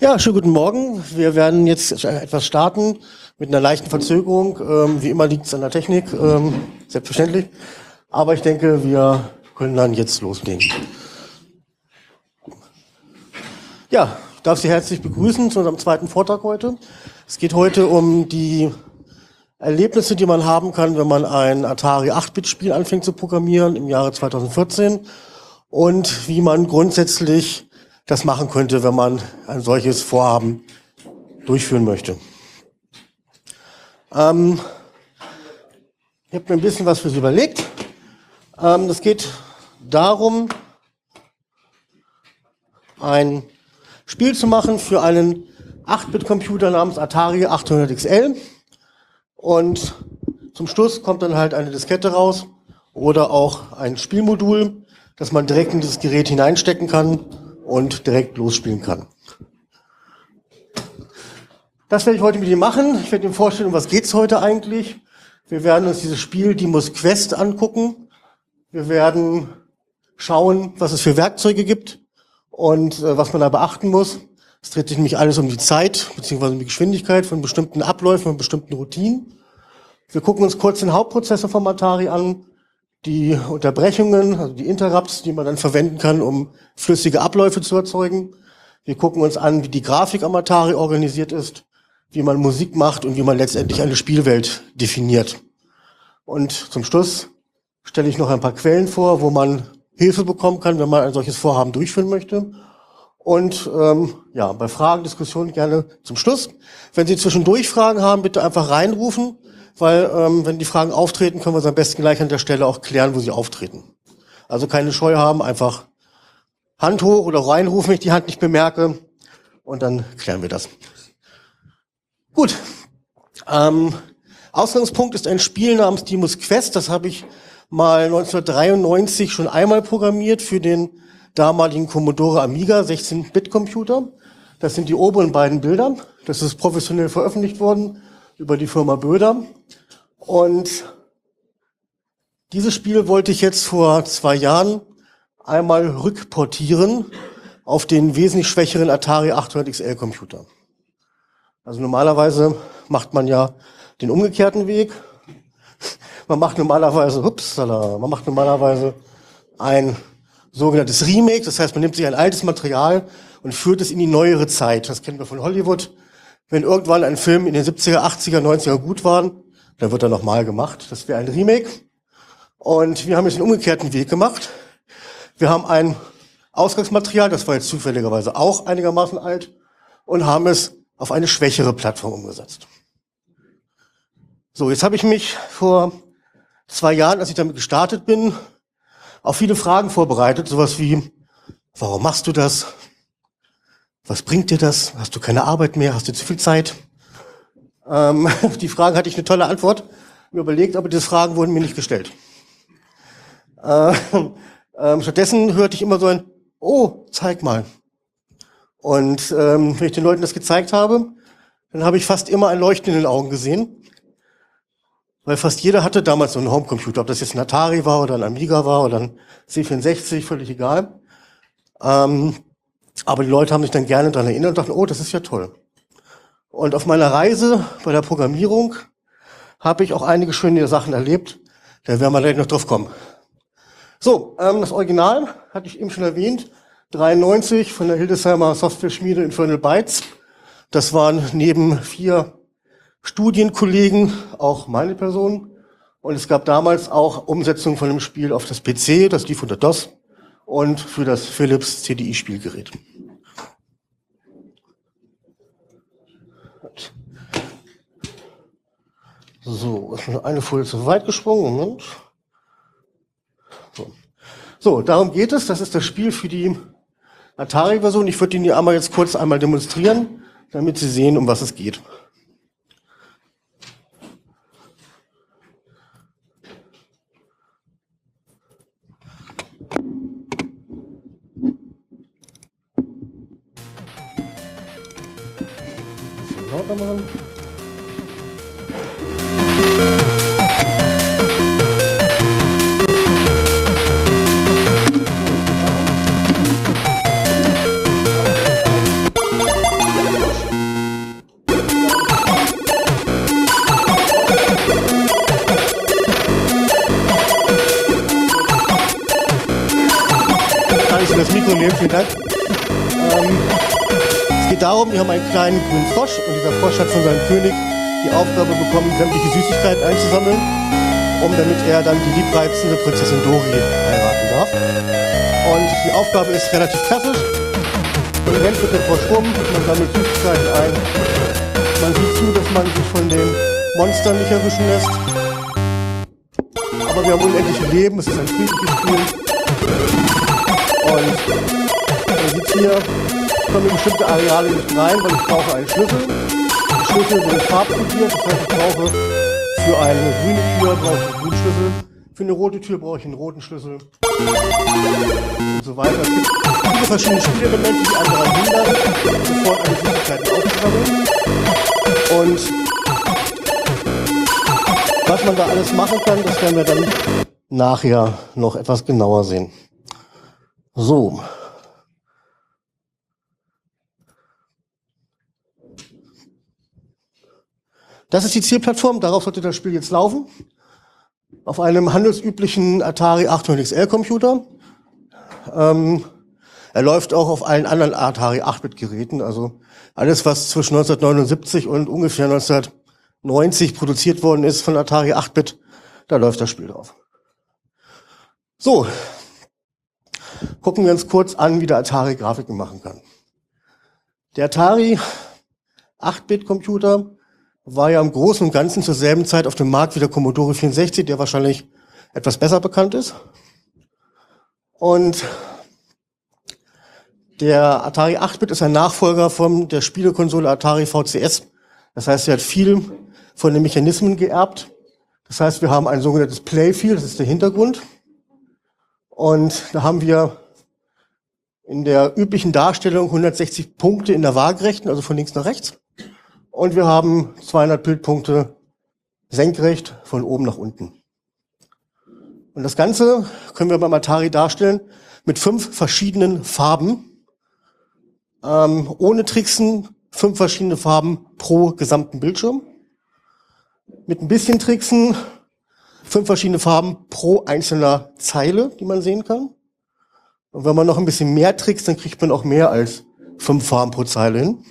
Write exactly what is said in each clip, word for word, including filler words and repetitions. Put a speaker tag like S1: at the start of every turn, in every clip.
S1: Ja, schönen guten Morgen. Wir werden jetzt etwas starten mit einer leichten Verzögerung. Ähm, wie immer liegt es an der Technik, ähm, selbstverständlich. Aber ich denke, wir können dann jetzt loslegen. Ja, ich darf Sie herzlich begrüßen zu unserem zweiten Vortrag heute. Es geht heute um die Erlebnisse, die man haben kann, wenn man ein Atari acht Bit Spiel anfängt zu programmieren im Jahre zweitausendvierzehn und wie man grundsätzlich das machen könnte, wenn man ein solches Vorhaben durchführen möchte. Ähm, ich habe mir ein bisschen was für Sie überlegt. Ähm, das geht darum, ein Spiel zu machen für einen acht Bit Computer namens Atari achthundert X L. Und zum Schluss kommt dann halt eine Diskette raus oder auch ein Spielmodul, das man direkt in dieses Gerät hineinstecken kann und direkt losspielen kann. Das werde ich heute mit Ihnen machen. Ich werde Ihnen vorstellen, um was geht es heute eigentlich. Wir werden uns dieses Spiel Deimos Quest angucken. Wir werden schauen, was es für Werkzeuge gibt und äh, was man da beachten muss. Es dreht sich nämlich alles um die Zeit bzw. um die Geschwindigkeit von bestimmten Abläufen, von bestimmten Routinen. Wir gucken uns kurz den Hauptprozessor vom Atari an, die Unterbrechungen, also die Interrupts, die man dann verwenden kann, um flüssige Abläufe zu erzeugen. Wir gucken uns an, wie die Grafik am Atari organisiert ist, wie man Musik macht und wie man letztendlich eine Spielwelt definiert. Und zum Schluss stelle ich noch ein paar Quellen vor, wo man Hilfe bekommen kann, wenn man ein solches Vorhaben durchführen möchte. Und ähm, ja, bei Fragen, Diskussionen gerne zum Schluss. Wenn Sie zwischendurch Fragen haben, bitte einfach reinrufen. Weil ähm, wenn die Fragen auftreten, können wir es am besten gleich an der Stelle auch klären, wo sie auftreten. Also keine Scheu haben, einfach Hand hoch oder reinrufen, wenn ich die Hand nicht bemerke. Und dann klären wir das. Gut. Ähm, Ausgangspunkt ist ein Spiel namens Deimos Quest. Das habe ich mal neunzehnhundertdreiundneunzig schon einmal programmiert für den damaligen Commodore Amiga sechzehn Bit Computer. Das sind die oberen beiden Bilder. Das ist professionell veröffentlicht worden über die Firma Böder. Und dieses Spiel wollte ich jetzt vor zwei Jahren einmal rückportieren auf den wesentlich schwächeren Atari achthundert X L Computer. Also normalerweise macht man ja den umgekehrten Weg. Man macht normalerweise, upsala, man macht normalerweise ein sogenanntes Remake. Das heißt, man nimmt sich ein altes Material und führt es in die neuere Zeit. Das kennen wir von Hollywood. Wenn irgendwann ein Film in den siebziger, achtziger, neunziger gut war, dann wird er nochmal gemacht. Das wäre ein Remake. Und wir haben jetzt den umgekehrten Weg gemacht. Wir haben ein Ausgangsmaterial, das war jetzt zufälligerweise auch einigermaßen alt, und haben es auf eine schwächere Plattform umgesetzt. So, jetzt habe ich mich vor zwei Jahren, als ich damit gestartet bin, auf viele Fragen vorbereitet. Sowas wie, warum machst du das? Was bringt dir das? Hast du keine Arbeit mehr? Hast du zu viel Zeit? Ähm, auf die Fragen hatte ich eine tolle Antwort. Mir überlegt, aber diese Fragen wurden mir nicht gestellt. Äh, ähm, stattdessen hörte ich immer so ein, oh, zeig mal. Und ähm, wenn ich den Leuten das gezeigt habe, dann habe ich fast immer ein Leuchten in den Augen gesehen. Weil fast jeder hatte damals so einen Homecomputer, ob das jetzt ein Atari war oder ein Amiga war oder ein C vierundsechzig, völlig egal. Ähm, Aber die Leute haben sich dann gerne daran erinnert und dachten, oh, das ist ja toll. Und auf meiner Reise bei der Programmierung habe ich auch einige schöne Sachen erlebt. Da werden wir gleich noch drauf kommen. So, ähm, das Original hatte ich eben schon erwähnt. dreiundneunzig von der Hildesheimer Software-Schmiede Infernal Bytes. Das waren neben vier Studienkollegen auch meine Person. Und es gab damals auch Umsetzungen von dem Spiel auf das P C, das lief unter DOS. Und für das Philips C D I-Spielgerät. So, ist eine Folie zu weit gesprungen. Moment. So. so, darum geht es. Das ist das Spiel für die Atari-Version. Ich würde Ihnen die einmal jetzt kurz einmal demonstrieren, damit Sie sehen, um was es geht. Machen. Kann ich mir das Mikro nehmen? Vielen Dank. Ähm, es geht darum, wir haben einen kleinen grünen Frosch und dieser Frosch hat von seinem König die Aufgabe bekommen, sämtliche Süßigkeiten einzusammeln, um damit er dann die liebreizende Prinzessin Dori heiraten darf. Und die Aufgabe ist relativ klassisch. Man rennt mit dem Frosch rum, man sammelt Süßigkeiten ein. Man sieht zu, dass man sich von den Monstern nicht erwischen lässt. Aber wir haben unendliche Leben, es ist ein friedliches Spiel. Und man sieht hier, ich komme in bestimmte Areale nicht rein, weil ich brauche einen Schlüssel. Die Schlüssel sind farbkodiert, das heißt, ich brauche für eine grüne Tür brauche ich einen grünen Schlüssel, für eine rote Tür brauche ich einen roten Schlüssel und so weiter. Es gibt viele verschiedene Spielelemente, die einen daran hindern, sofort alle Süßigkeiten aufzusammeln. Und was man da alles machen kann, das werden wir dann nachher noch etwas genauer sehen. So. Das ist die Zielplattform, darauf sollte das Spiel jetzt laufen. Auf einem handelsüblichen Atari achthundert X L Computer. Ähm, er läuft auch auf allen anderen Atari acht Bit Geräten, also alles, was zwischen neunzehnhundertneunundsiebzig und ungefähr neunzehnhundertneunzig produziert worden ist von Atari acht Bit, da läuft das Spiel drauf. So, gucken wir uns kurz an, wie der Atari Grafiken machen kann. Der Atari acht Bit Computer war ja im Großen und Ganzen zur selben Zeit auf dem Markt wie der Commodore vierundsechzig, der wahrscheinlich etwas besser bekannt ist. Und der Atari acht Bit ist ein Nachfolger von der Spielekonsole Atari V C S. Das heißt, er hat viel von den Mechanismen geerbt. Das heißt, wir haben ein sogenanntes Playfield, das ist der Hintergrund. Und da haben wir in der üblichen Darstellung hundertsechzig Punkte in der Waagerechten, also von links nach rechts. Und wir haben zweihundert Bildpunkte senkrecht von oben nach unten. Und das Ganze können wir beim Atari darstellen mit fünf verschiedenen Farben. Ähm, ohne Tricksen, fünf verschiedene Farben pro gesamten Bildschirm. Mit ein bisschen Tricksen, fünf verschiedene Farben pro einzelner Zeile, die man sehen kann. Und wenn man noch ein bisschen mehr trickst, dann kriegt man auch mehr als fünf Farben pro Zeile hin.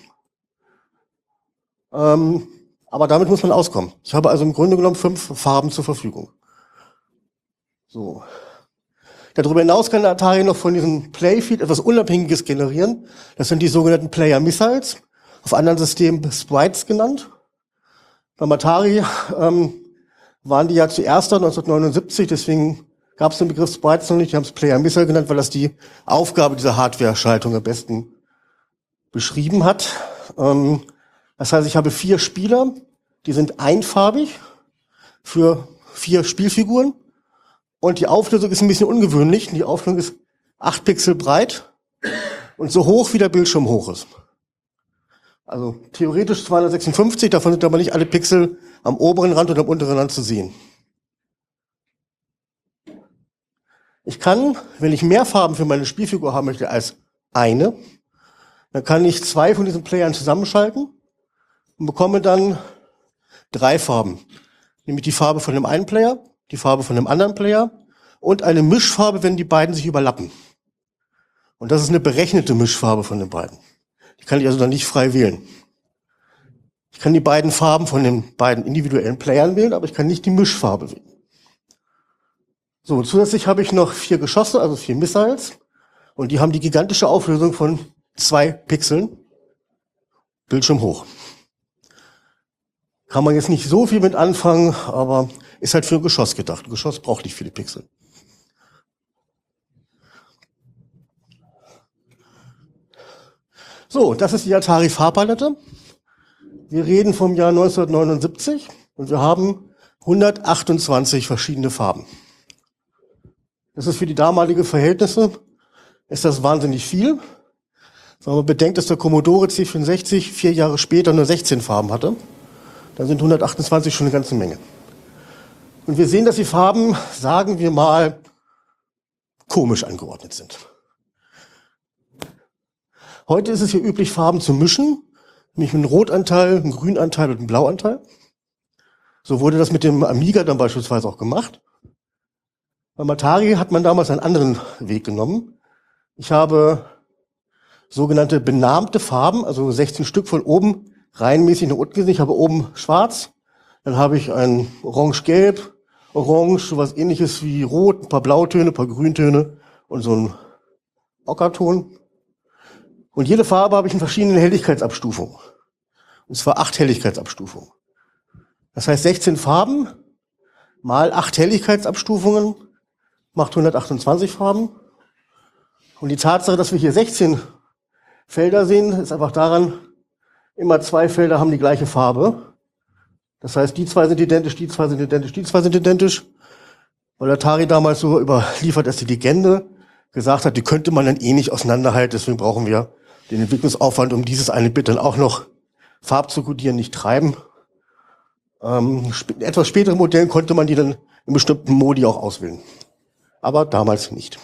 S1: Ähm, aber damit muss man auskommen. Ich habe also im Grunde genommen fünf Farben zur Verfügung. So. Darüber hinaus kann der Atari noch von diesem Playfield etwas Unabhängiges generieren. Das sind die sogenannten Player Missiles, auf anderen Systemen Sprites genannt. Beim Atari ähm, waren die ja zuerst da neunzehnhundertneunundsiebzig, deswegen gab es den Begriff Sprites noch nicht. Die haben es Player Missile genannt, weil das die Aufgabe dieser Hardware-Schaltung am besten beschrieben hat. Ähm, Das heißt, ich habe vier Spieler, die sind einfarbig für vier Spielfiguren. Und die Auflösung ist ein bisschen ungewöhnlich. Die Auflösung ist acht Pixel breit und so hoch, wie der Bildschirm hoch ist. Also theoretisch zweihundertsechsundfünfzig, davon sind aber nicht alle Pixel am oberen Rand und am unteren Rand zu sehen. Ich kann, wenn ich mehr Farben für meine Spielfigur haben möchte als eine, dann kann ich zwei von diesen Playern zusammenschalten und bekomme dann drei Farben. Nämlich die Farbe von dem einen Player, die Farbe von dem anderen Player und eine Mischfarbe, wenn die beiden sich überlappen. Und das ist eine berechnete Mischfarbe von den beiden. Die kann ich also dann nicht frei wählen. Ich kann die beiden Farben von den beiden individuellen Playern wählen, aber ich kann nicht die Mischfarbe wählen. So, zusätzlich habe ich noch vier Geschosse, also vier Missiles. Und die haben die gigantische Auflösung von zwei Pixeln. Bildschirm hoch. Kann man jetzt nicht so viel mit anfangen, aber ist halt für ein Geschoss gedacht. Ein Geschoss braucht nicht viele Pixel. So, das ist die Atari Farbpalette. Wir reden vom Jahr neunzehnhundertneunundsiebzig und wir haben hundertachtundzwanzig verschiedene Farben. Das ist für die damalige Verhältnisse, ist das wahnsinnig viel. Wenn man bedenkt, dass der Commodore C vierundsechzig vier Jahre später nur sechzehn Farben hatte, dann sind hundertachtundzwanzig schon eine ganze Menge. Und wir sehen, dass die Farben, sagen wir mal, komisch angeordnet sind. Heute ist es hier üblich, Farben zu mischen. nämlich einen Rotanteil, einen Grünanteil und einen Blauanteil. So wurde das mit dem Amiga dann beispielsweise auch gemacht. Beim Atari hat man damals einen anderen Weg genommen. Ich habe sogenannte benahmte Farben, also sechzehn Stück von oben reihenmäßig nach unten gesehen. Ich habe oben schwarz, dann habe ich ein orange-gelb, orange, sowas ähnliches wie rot, ein paar Blautöne, ein paar Grüntöne und so ein Ockerton. Und jede Farbe habe ich in verschiedenen Helligkeitsabstufungen. Und zwar acht Helligkeitsabstufungen. Das heißt, sechzehn Farben mal acht Helligkeitsabstufungen macht hundertachtundzwanzig Farben. Und die Tatsache, dass wir hier sechzehn Felder sehen, ist einfach daran, immer zwei Felder haben die gleiche Farbe. Das heißt, die zwei sind identisch, die zwei sind identisch, die zwei sind identisch. Weil Atari damals so überliefert, dass die Legende gesagt hat, die könnte man dann eh nicht auseinanderhalten. Deswegen brauchen wir den Entwicklungsaufwand, um dieses eine Bit dann auch noch Farb zu kodieren, nicht treiben. Ähm, in etwas späteren Modellen konnte man die dann in bestimmten Modi auch auswählen. Aber damals nicht.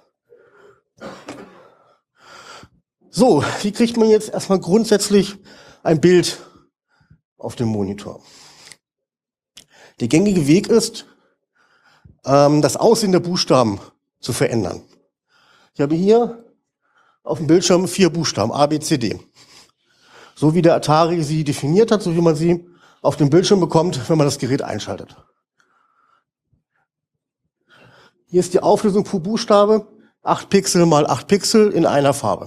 S1: So, wie kriegt man jetzt erstmal grundsätzlich ein Bild auf dem Monitor? Der gängige Weg ist, ähm, das Aussehen der Buchstaben zu verändern. Ich habe hier auf dem Bildschirm vier Buchstaben, A, B, C, D. So wie der Atari sie definiert hat, so wie man sie auf dem Bildschirm bekommt, wenn man das Gerät einschaltet. Hier ist die Auflösung pro Buchstabe, acht Pixel mal acht Pixel in einer Farbe.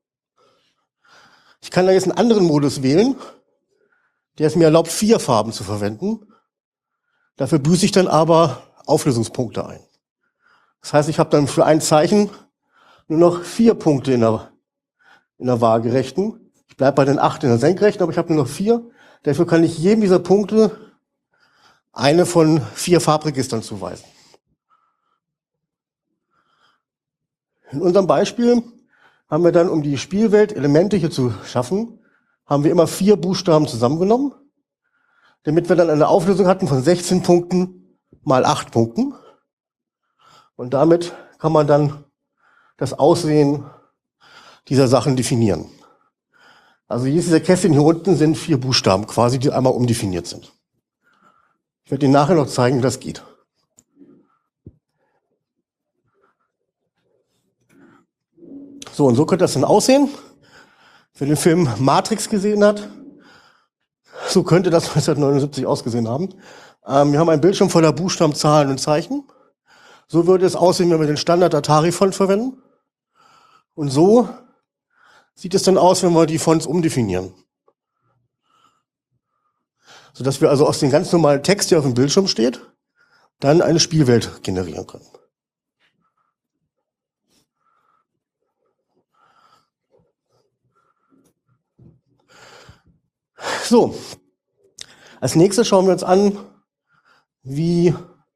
S1: Ich kann da jetzt einen anderen Modus wählen, der es mir erlaubt, vier Farben zu verwenden. Dafür büße ich dann aber Auflösungspunkte ein. Das heißt, ich habe dann für ein Zeichen nur noch vier Punkte in der, in der Waagerechten. Ich bleibe bei den acht in der Senkrechten, aber ich habe nur noch vier. Dafür kann ich jedem dieser Punkte eine von vier Farbregistern zuweisen. In unserem Beispiel haben wir dann, um die Spielwelt Elemente hier zu schaffen, haben wir immer vier Buchstaben zusammengenommen, damit wir dann eine Auflösung hatten von sechzehn Punkten mal acht Punkten. Und damit kann man dann das Aussehen dieser Sachen definieren. Also jedes dieser Kästchen hier unten sind vier Buchstaben quasi, die einmal umdefiniert sind. Ich werde Ihnen nachher noch zeigen, wie das geht. So, und so könnte das dann aussehen. Wer den Film Matrix gesehen hat, so könnte das neunzehnhundertneunundsiebzig ausgesehen haben. Ähm, wir haben einen Bildschirm voller Buchstaben, Zahlen und Zeichen. So würde es aussehen, wenn wir den Standard Atari-Font verwenden. Und so sieht es dann aus, wenn wir die Fonts umdefinieren. Sodass wir also aus dem ganz normalen Text, der auf dem Bildschirm steht, dann eine Spielwelt generieren können. So, als nächstes schauen wir uns an, wie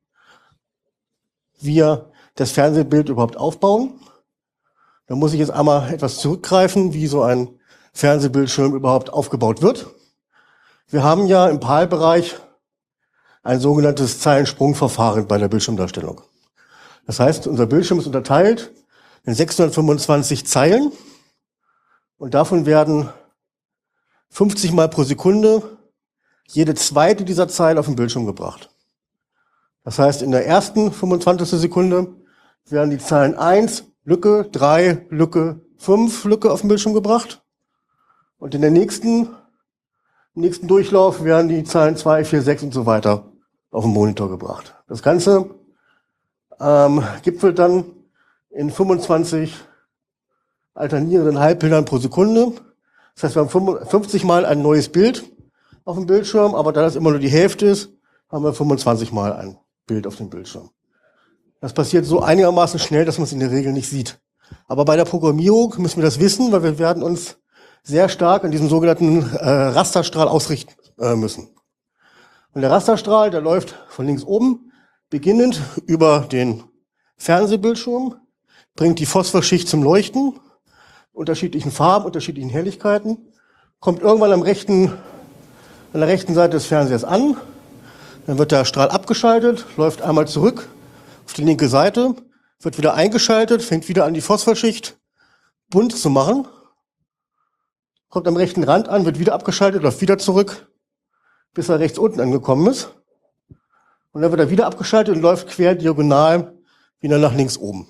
S1: wir das Fernsehbild überhaupt aufbauen. Da muss ich jetzt einmal etwas zurückgreifen, wie so ein Fernsehbildschirm überhaupt aufgebaut wird. Wir haben ja im PAL-Bereich ein sogenanntes Zeilensprungverfahren bei der Bildschirmdarstellung. Das heißt, unser Bildschirm ist unterteilt in sechshundertfünfundzwanzig Zeilen und davon werden fünfzig Mal pro Sekunde jede zweite dieser Zeilen auf den Bildschirm gebracht. Das heißt, in der ersten fünfundzwanzigsten Sekunde werden die Zeilen eins, Lücke, drei, Lücke, fünf, Lücke auf den Bildschirm gebracht. Und in der nächsten, im nächsten Durchlauf werden die Zeilen zwei, vier, sechs und so weiter auf den Monitor gebracht. Das Ganze ähm, gipfelt dann in fünfundzwanzig alternierenden Halbbildern pro Sekunde. Das heißt, wir haben fünfzig Mal ein neues Bild auf dem Bildschirm, aber da das immer nur die Hälfte ist, haben wir fünfundzwanzig Mal ein Bild auf dem Bildschirm. Das passiert so einigermaßen schnell, dass man es in der Regel nicht sieht. Aber bei der Programmierung müssen wir das wissen, weil wir werden uns sehr stark an diesem sogenannten äh, Rasterstrahl ausrichten äh, müssen. Und der Rasterstrahl, der läuft von links oben, beginnend über den Fernsehbildschirm, bringt die Phosphorschicht zum Leuchten, unterschiedlichen Farben, unterschiedlichen Helligkeiten, kommt irgendwann am rechten, an der rechten Seite des Fernsehers an, dann wird der Strahl abgeschaltet, läuft einmal zurück auf die linke Seite, wird wieder eingeschaltet, fängt wieder an, die Phosphorschicht bunt zu machen kommt am rechten Rand an, wird wieder abgeschaltet, läuft wieder zurück, bis er rechts unten angekommen ist. Und dann wird er wieder abgeschaltet und läuft quer diagonal wieder nach links oben.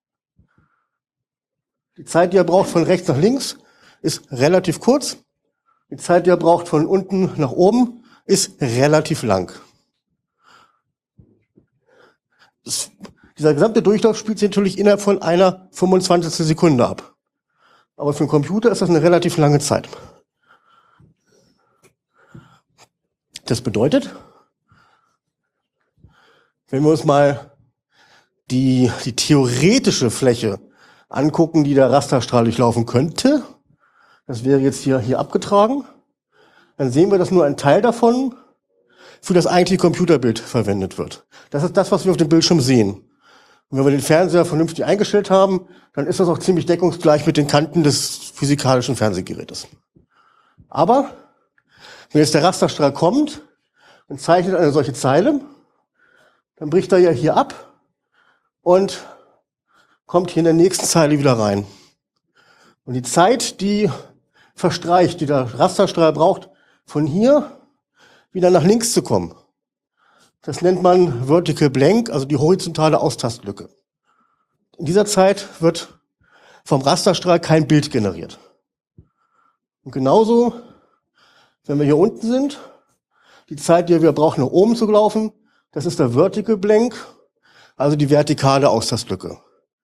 S1: Die Zeit, die er braucht von rechts nach links, ist relativ kurz. Die Zeit, die er braucht von unten nach oben, ist relativ lang. Das, dieser gesamte Durchlauf spielt sich natürlich innerhalb von einer fünfundzwanzigstel Sekunde ab. Aber für einen Computer ist das eine relativ lange Zeit. Das bedeutet, wenn wir uns mal die, die theoretische Fläche angucken, die der Rasterstrahl durchlaufen könnte, das wäre jetzt hier, hier abgetragen, dann sehen wir, dass nur ein Teil davon für das eigentliche Computerbild verwendet wird. Das ist das, was wir auf dem Bildschirm sehen. Und wenn wir den Fernseher vernünftig eingestellt haben, dann ist das auch ziemlich deckungsgleich mit den Kanten des physikalischen Fernsehgerätes. Aber wenn jetzt der Rasterstrahl kommt und zeichnet eine solche Zeile, dann bricht er ja hier ab und kommt hier in der nächsten Zeile wieder rein. Und die Zeit, die verstreicht, die der Rasterstrahl braucht, von hier wieder nach links zu kommen, das nennt man Vertical Blank, also die horizontale Austastlücke. In dieser Zeit wird vom Rasterstrahl kein Bild generiert. Und genauso, wenn wir hier unten sind, die Zeit, die wir brauchen, nach oben zu laufen, das ist der Vertical Blank, also die vertikale Austastlücke.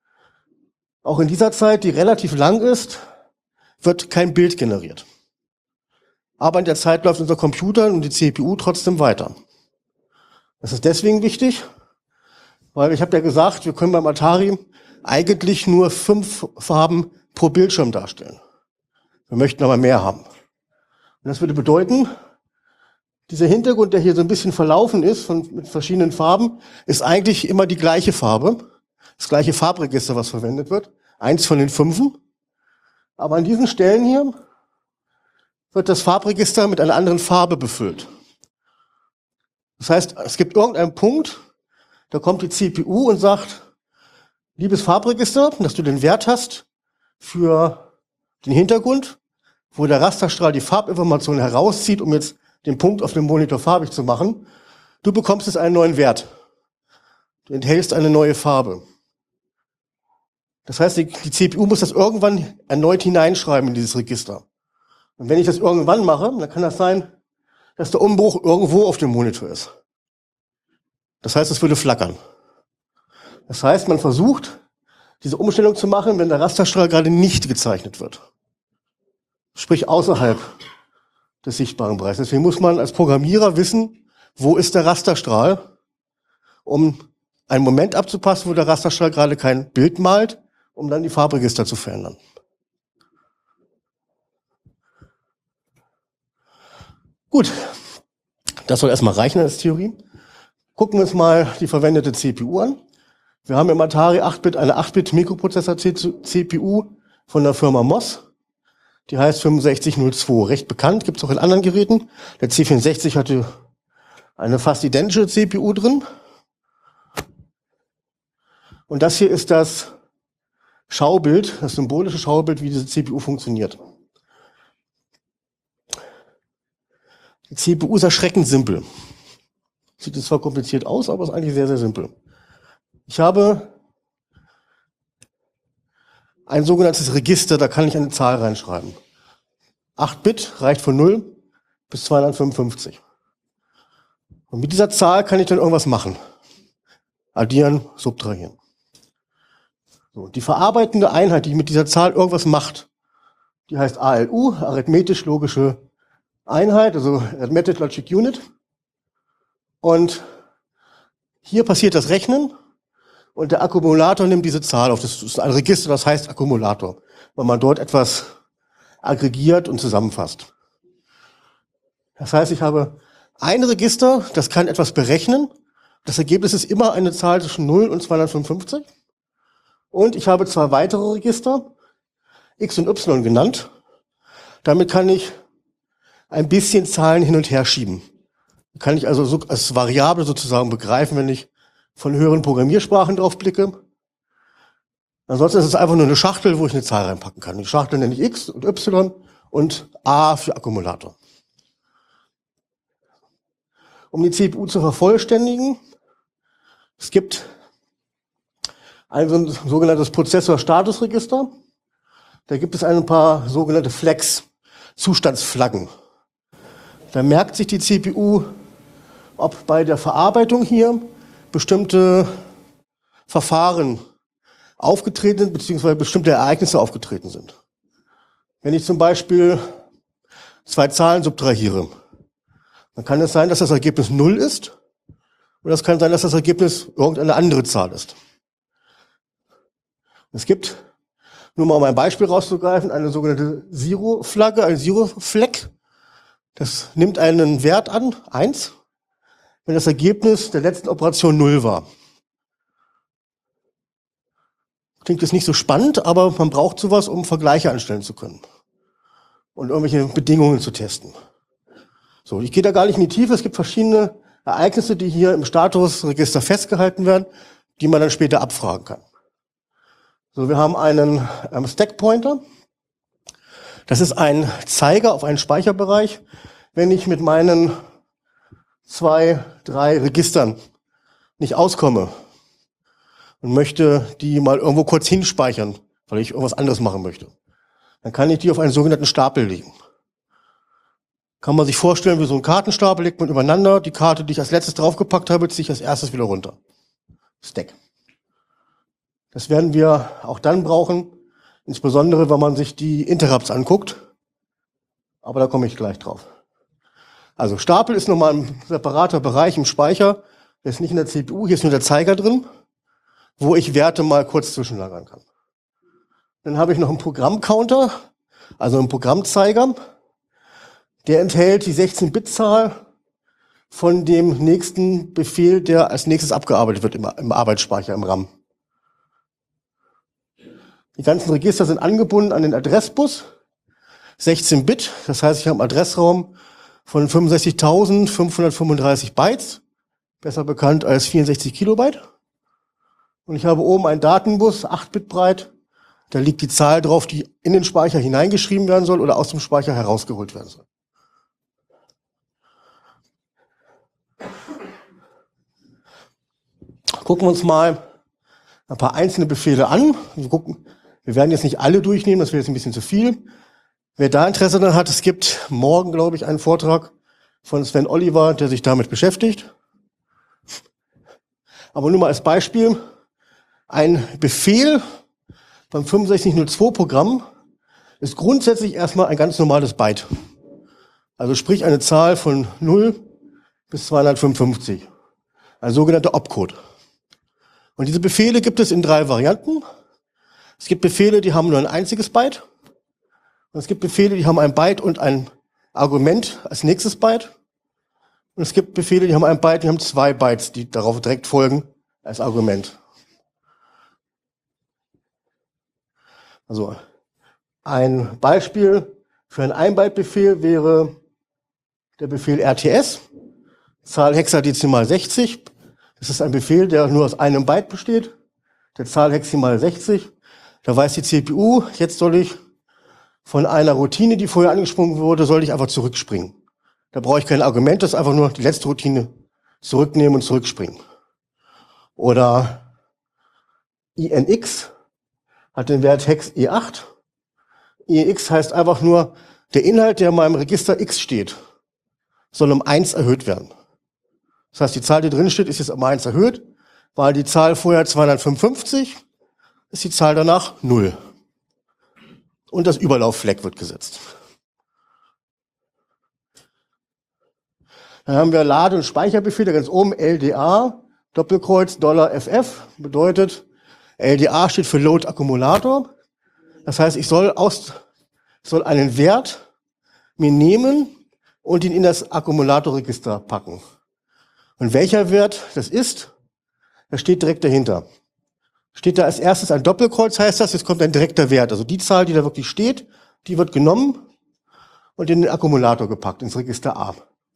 S1: Auch in dieser Zeit, die relativ lang ist, wird kein Bild generiert. Aber in der Zeit läuft unser Computer und die C P U trotzdem weiter. Das ist deswegen wichtig, weil ich habe ja gesagt, wir können beim Atari eigentlich nur fünf Farben pro Bildschirm darstellen. Wir möchten aber mehr haben. Und das würde bedeuten, dieser Hintergrund, der hier so ein bisschen verlaufen ist, von, mit verschiedenen Farben, ist eigentlich immer die gleiche Farbe, das gleiche Farbregister, was verwendet wird, eins von den fünfen. Aber an diesen Stellen hier wird das Farbregister mit einer anderen Farbe befüllt. Das heißt, es gibt irgendeinen Punkt, da kommt die C P U und sagt, liebes Farbregister, dass du den Wert hast für den Hintergrund, wo der Rasterstrahl die Farbinformation herauszieht, um jetzt den Punkt auf dem Monitor farbig zu machen. Du bekommst jetzt einen neuen Wert. Du enthältst eine neue Farbe. Das heißt, die, die C P U muss das irgendwann erneut hineinschreiben in dieses Register. Und wenn ich das irgendwann mache, dann kann das sein, dass der Umbruch irgendwo auf dem Monitor ist. Das heißt, es würde flackern. Das heißt, man versucht, diese Umstellung zu machen, wenn der Rasterstrahl gerade nicht gezeichnet wird. Sprich außerhalb des sichtbaren Bereichs. Deswegen muss man als Programmierer wissen, wo ist der Rasterstrahl, um einen Moment abzupassen, wo der Rasterstrahl gerade kein Bild malt, um dann die Farbregister zu verändern. Gut, das soll erstmal reichen als Theorie. Gucken wir uns mal die verwendete C P U an. Wir haben im Atari acht Bit eine acht Bit Mikroprozessor-C P U von der Firma M O S. Die heißt fünfundsechzig null zwei, recht bekannt, gibt es auch in anderen Geräten. Der C vierundsechzig hatte eine fast identische C P U drin. Und das hier ist das Schaubild, das symbolische Schaubild, wie diese C P U funktioniert. Die C P U ist erschreckend simpel. Sieht jetzt zwar kompliziert aus, aber ist eigentlich sehr, sehr simpel. Ich habe ein sogenanntes Register, da kann ich eine Zahl reinschreiben. acht Bit reicht von null bis zweihundertfünfundfünfzig. Und mit dieser Zahl kann ich dann irgendwas machen. Addieren, subtrahieren. So, die verarbeitende Einheit, die mit dieser Zahl irgendwas macht, die heißt A L U, arithmetisch-logische Einheit, also Arithmetic Logic Unit. Und hier passiert das Rechnen und der Akkumulator nimmt diese Zahl auf. Das ist ein Register, das heißt Akkumulator, weil man dort etwas aggregiert und zusammenfasst. Das heißt, ich habe ein Register, das kann etwas berechnen. Das Ergebnis ist immer eine Zahl zwischen null und zweihundertfünfundfünfzig. Und ich habe zwei weitere Register, X und Y genannt. Damit kann ich ein bisschen Zahlen hin und her schieben. Kann ich also so als Variable sozusagen begreifen, wenn ich von höheren Programmiersprachen drauf blicke. Ansonsten ist es einfach nur eine Schachtel, wo ich eine Zahl reinpacken kann. Die Schachtel nenne ich X und Y und A für Akkumulator. Um die C P U zu vervollständigen, es gibt ein, so ein sogenanntes Prozessor-Statusregister. Da gibt es ein paar sogenannte Flags, Zustandsflaggen. Da merkt sich die C P U, ob bei der Verarbeitung hier bestimmte Verfahren aufgetreten sind, beziehungsweise bestimmte Ereignisse aufgetreten sind. Wenn ich zum Beispiel zwei Zahlen subtrahiere, dann kann es sein, dass das Ergebnis null ist, oder es kann sein, dass das Ergebnis irgendeine andere Zahl ist. Es gibt, nur mal um ein Beispiel rauszugreifen, eine sogenannte Zero-Flagge, ein Zero-Flag. Das nimmt einen Wert an, eins, wenn das Ergebnis der letzten Operation null war. Klingt jetzt nicht so spannend, aber man braucht sowas, um Vergleiche anstellen zu können und irgendwelche Bedingungen zu testen. So, ich gehe da gar nicht in die Tiefe. Es gibt verschiedene Ereignisse, die hier im Statusregister festgehalten werden, die man dann später abfragen kann. So, wir haben einen ähm, Stack-Pointer. Das ist ein Zeiger auf einen Speicherbereich, wenn ich mit meinen zwei, drei Registern nicht auskomme und möchte die mal irgendwo kurz hinspeichern, weil ich irgendwas anderes machen möchte. Dann kann ich die auf einen sogenannten Stapel legen. Kann man sich vorstellen, wie so ein Kartenstapel, legt man übereinander. Die Karte, die ich als letztes draufgepackt habe, ziehe ich als erstes wieder runter. Stack. Das werden wir auch dann brauchen, insbesondere wenn man sich die Interrupts anguckt. Aber da komme ich gleich drauf. Also Stapel ist nochmal ein separater Bereich im Speicher. Der ist nicht in der C P U, hier ist nur der Zeiger drin, wo ich Werte mal kurz zwischenlagern kann. Dann habe ich noch einen Programmcounter, also einen Programmzeiger. Der enthält die sechzehn-Bit-Zahl von dem nächsten Befehl, der als nächstes abgearbeitet wird im, im Arbeitsspeicher, im RAM. Die ganzen Register sind angebunden an den Adressbus, sechzehn Bit, das heißt, ich habe einen Adressraum von fünfundsechzigtausendfünfhundertfünfunddreißig Bytes, besser bekannt als vierundsechzig Kilobyte. Und ich habe oben einen Datenbus, acht Bit breit, da liegt die Zahl drauf, die in den Speicher hineingeschrieben werden soll oder aus dem Speicher herausgeholt werden soll. Gucken wir uns mal ein paar einzelne Befehle an. Wir, gucken, wir werden jetzt nicht alle durchnehmen, das wäre jetzt ein bisschen zu viel. Wer da Interesse daran hat, es gibt morgen, glaube ich, einen Vortrag von Sven Oliver, der sich damit beschäftigt. Aber nur mal als Beispiel, ein Befehl beim fünfundsechzig null zwei Programm ist grundsätzlich erstmal ein ganz normales Byte. Also sprich eine Zahl von null bis zweihundertfünfundfünfzig. Ein sogenannter Opcode. Und diese Befehle gibt es in drei Varianten. Es gibt Befehle, die haben nur ein einziges Byte. Und es gibt Befehle, die haben ein Byte und ein Argument als nächstes Byte. Und es gibt Befehle, die haben ein Byte, die haben zwei Bytes, die darauf direkt folgen als Argument. Also ein Beispiel für einen ein-Byte-Befehl wäre der Befehl R T S, Zahl hexadezimal sechzig. Das ist ein Befehl, der nur aus einem Byte besteht, der Zahl heximal sechzig. Da weiß die C P U, jetzt soll ich von einer Routine, die vorher angesprungen wurde, soll ich einfach zurückspringen. Da brauche ich kein Argument, das ist einfach nur die letzte Routine zurücknehmen und zurückspringen. Oder I N X hat den Wert hex E acht. I N X heißt einfach nur, der Inhalt, der in meinem Register X steht, soll um eins erhöht werden. Das heißt, die Zahl, die drin steht, ist jetzt um eins erhöht, weil die Zahl vorher zweihundertfünfundfünfzig, ist die Zahl danach null. Und das Überlauffleck wird gesetzt. Dann haben wir Lade- und Speicherbefehle ganz oben, L D A, Doppelkreuz, Dollar F F, bedeutet, L D A steht für Load Akkumulator. Das heißt, ich soll, aus, ich soll einen Wert mir nehmen und ihn in das Akkumulatorregister packen. Und welcher Wert das ist, das steht direkt dahinter. Steht da als erstes ein Doppelkreuz, heißt das, jetzt kommt ein direkter Wert. Also die Zahl, die da wirklich steht, die wird genommen und in den Akkumulator gepackt, ins Register A.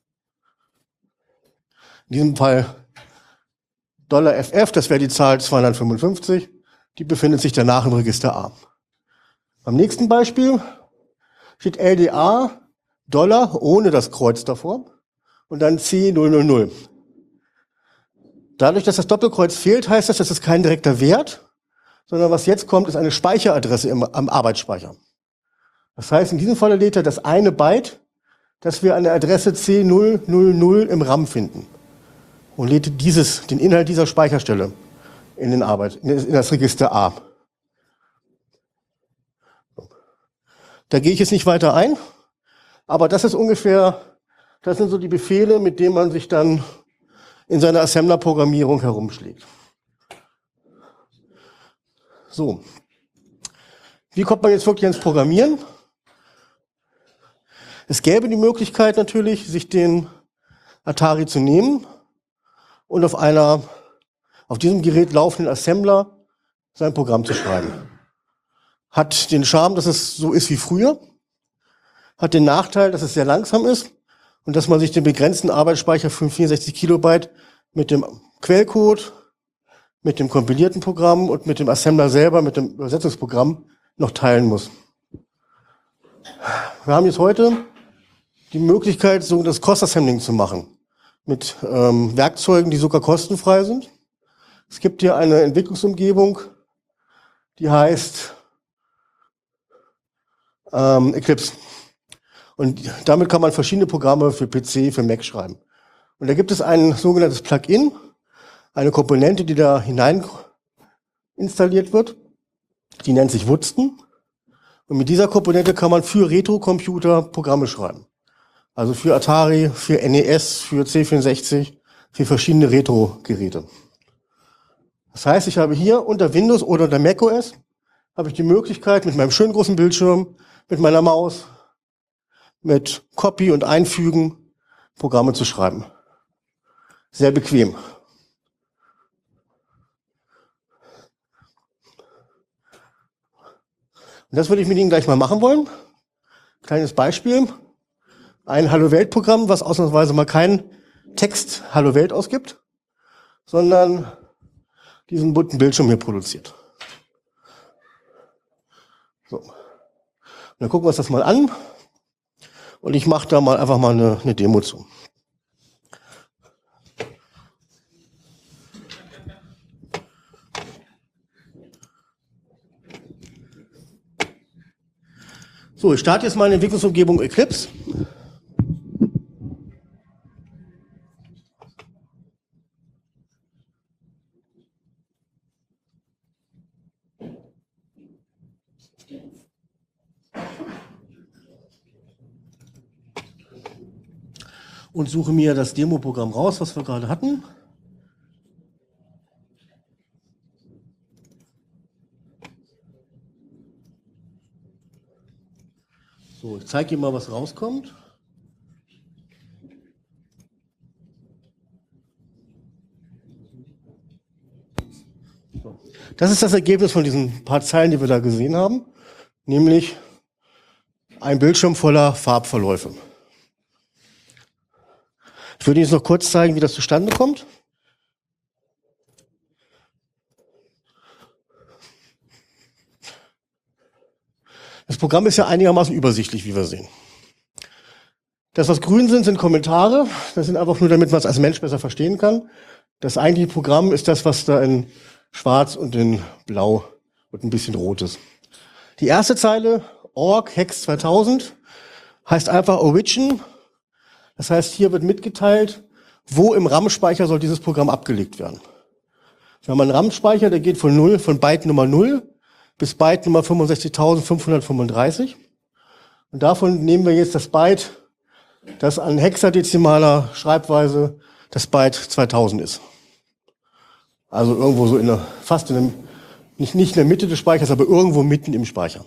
S1: In diesem Fall Dollar F F, das wäre die Zahl zweihundertfünfundfünfzig, die befindet sich danach im Register A. Beim nächsten Beispiel steht L D A Dollar ohne das Kreuz davor und dann C null null null. Dadurch, dass das Doppelkreuz fehlt, heißt das, das ist kein direkter Wert, sondern was jetzt kommt, ist eine Speicheradresse im, am Arbeitsspeicher. Das heißt, in diesem Fall lädt er das eine Byte, das wir an der Adresse C null null null im RAM finden und lädt dieses, den Inhalt dieser Speicherstelle in den Arbeit, in das Register A. Da gehe ich jetzt nicht weiter ein, aber das ist ungefähr, das sind so die Befehle, mit denen man sich dann in seiner Assembler-Programmierung herumschlägt. So. Wie kommt man jetzt wirklich ins Programmieren? Es gäbe die Möglichkeit natürlich, sich den Atari zu nehmen und auf einer, auf diesem Gerät laufenden Assembler sein Programm zu schreiben. Hat den Charme, dass es so ist wie früher, hat den Nachteil, dass es sehr langsam ist und dass man sich den begrenzten Arbeitsspeicher von vierundsechzig Kilobyte mit dem Quellcode, mit dem kompilierten Programm und mit dem Assembler selber, mit dem Übersetzungsprogramm noch teilen muss. Wir haben jetzt heute die Möglichkeit, so das Cross-Assembling zu machen, mit ähm, Werkzeugen, die sogar kostenfrei sind. Es gibt hier eine Entwicklungsumgebung, die heißt ähm, Eclipse. Und damit kann man verschiedene Programme für P C, für Mac schreiben. Und da gibt es ein sogenanntes Plugin, eine Komponente, die da hinein installiert wird. Die nennt sich Wutsten. Und mit dieser Komponente kann man für Retrocomputer Programme schreiben. Also für Atari, für N E S, für C vierundsechzig, für verschiedene Retro-Geräte. Das heißt, ich habe hier unter Windows oder unter macOS habe ich die Möglichkeit, mit meinem schönen großen Bildschirm, mit meiner Maus, mit Copy und Einfügen Programme zu schreiben. Sehr bequem. Und das würde ich mit Ihnen gleich mal machen wollen. Kleines Beispiel. Ein Hallo-Welt-Programm, was ausnahmsweise mal keinen Text Hallo Welt ausgibt, sondern diesen bunten Bildschirm hier produziert. So. Und dann gucken wir uns das mal an. Und ich mache da mal einfach mal eine, eine Demo zu. So, ich starte jetzt mal eine Entwicklungsumgebung Eclipse. Und suche mir das Demo-Programm raus, was wir gerade hatten. So, ich zeige Ihnen mal, was rauskommt. So. Das ist das Ergebnis von diesen paar Zeilen, die wir da gesehen haben, nämlich ein Bildschirm voller Farbverläufe. Ich würde Ihnen jetzt noch kurz zeigen, wie das zustande kommt. Das Programm ist ja einigermaßen übersichtlich, wie wir sehen. Das, was grün sind, sind Kommentare. Das sind einfach nur, damit man es als Mensch besser verstehen kann. Das eigentliche Programm ist das, was da in schwarz und in blau und ein bisschen rot ist. Die erste Zeile, org hex zweitausend, heißt einfach Origin. Das heißt, hier wird mitgeteilt, wo im RAM-Speicher soll dieses Programm abgelegt werden. Wir haben einen RAM-Speicher, der geht von null, von Byte Nummer null bis Byte Nummer fünfundsechzigtausendfünfhundertfünfunddreißig. Und davon nehmen wir jetzt das Byte, das an hexadezimaler Schreibweise das Byte zweitausend ist. Also irgendwo so in der, fast in der, nicht, nicht in der Mitte des Speichers, aber irgendwo mitten im Speicher.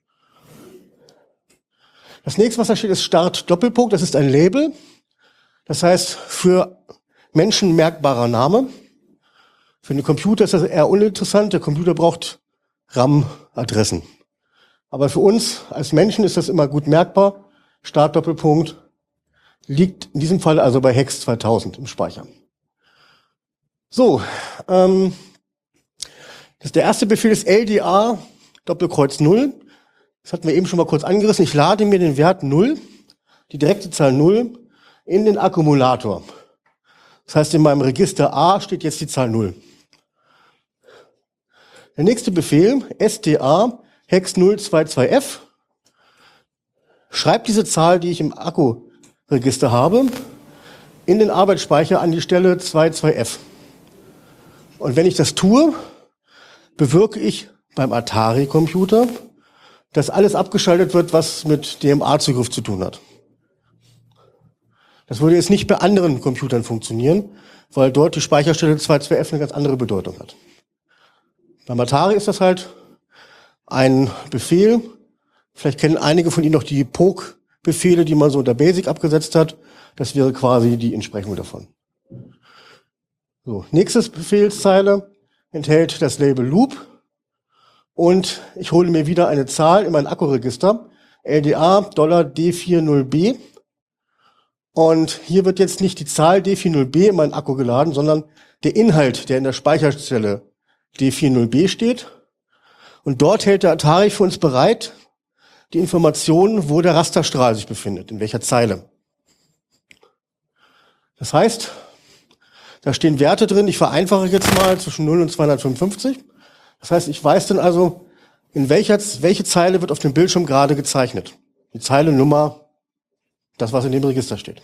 S1: Das nächste, was da steht, ist Start Doppelpunkt. Das ist ein Label. Das heißt, für Menschen merkbarer Name. Für den Computer ist das eher uninteressant. Der Computer braucht RAM-Adressen. Aber für uns als Menschen ist das immer gut merkbar. Start Doppelpunkt liegt in diesem Fall also bei hex zweitausend im Speicher. So, ähm, das, der erste Befehl ist L D A Doppelkreuz null. Das hatten wir eben schon mal kurz angerissen. Ich lade mir den Wert null, die direkte Zahl null, in den Akkumulator. Das heißt, in meinem Register A steht jetzt die Zahl null. Der nächste Befehl, sta hex null zwei zwei f, schreibt diese Zahl, die ich im Akkuregister habe, in den Arbeitsspeicher an die Stelle zwei zwei f. Und wenn ich das tue, bewirke ich beim Atari-Computer, dass alles abgeschaltet wird, was mit D M A-Zugriff zu tun hat. Das würde jetzt nicht bei anderen Computern funktionieren, weil dort die Speicherstelle zwei zwei f eine ganz andere Bedeutung hat. Beim Atari ist das halt ein Befehl. Vielleicht kennen einige von Ihnen noch die Poke-Befehle, die man so unter BASIC abgesetzt hat. Das wäre quasi die Entsprechung davon. So, nächstes Befehlszeile enthält das Label Loop. Und ich hole mir wieder eine Zahl in mein Akkuregister, L D A D vierzig B. Und hier wird jetzt nicht die Zahl D vierzig B in meinen Akku geladen, sondern der Inhalt, der in der Speicherstelle D vierzig B steht. Und dort hält der Atari für uns bereit die Information, wo der Rasterstrahl sich befindet, in welcher Zeile. Das heißt, da stehen Werte drin, ich vereinfache jetzt mal zwischen null und zweihundertfünfundfünfzig. Das heißt, ich weiß dann also, in welcher, welche Zeile wird auf dem Bildschirm gerade gezeichnet. Die Zeile, Nummer, das, was in dem Register steht.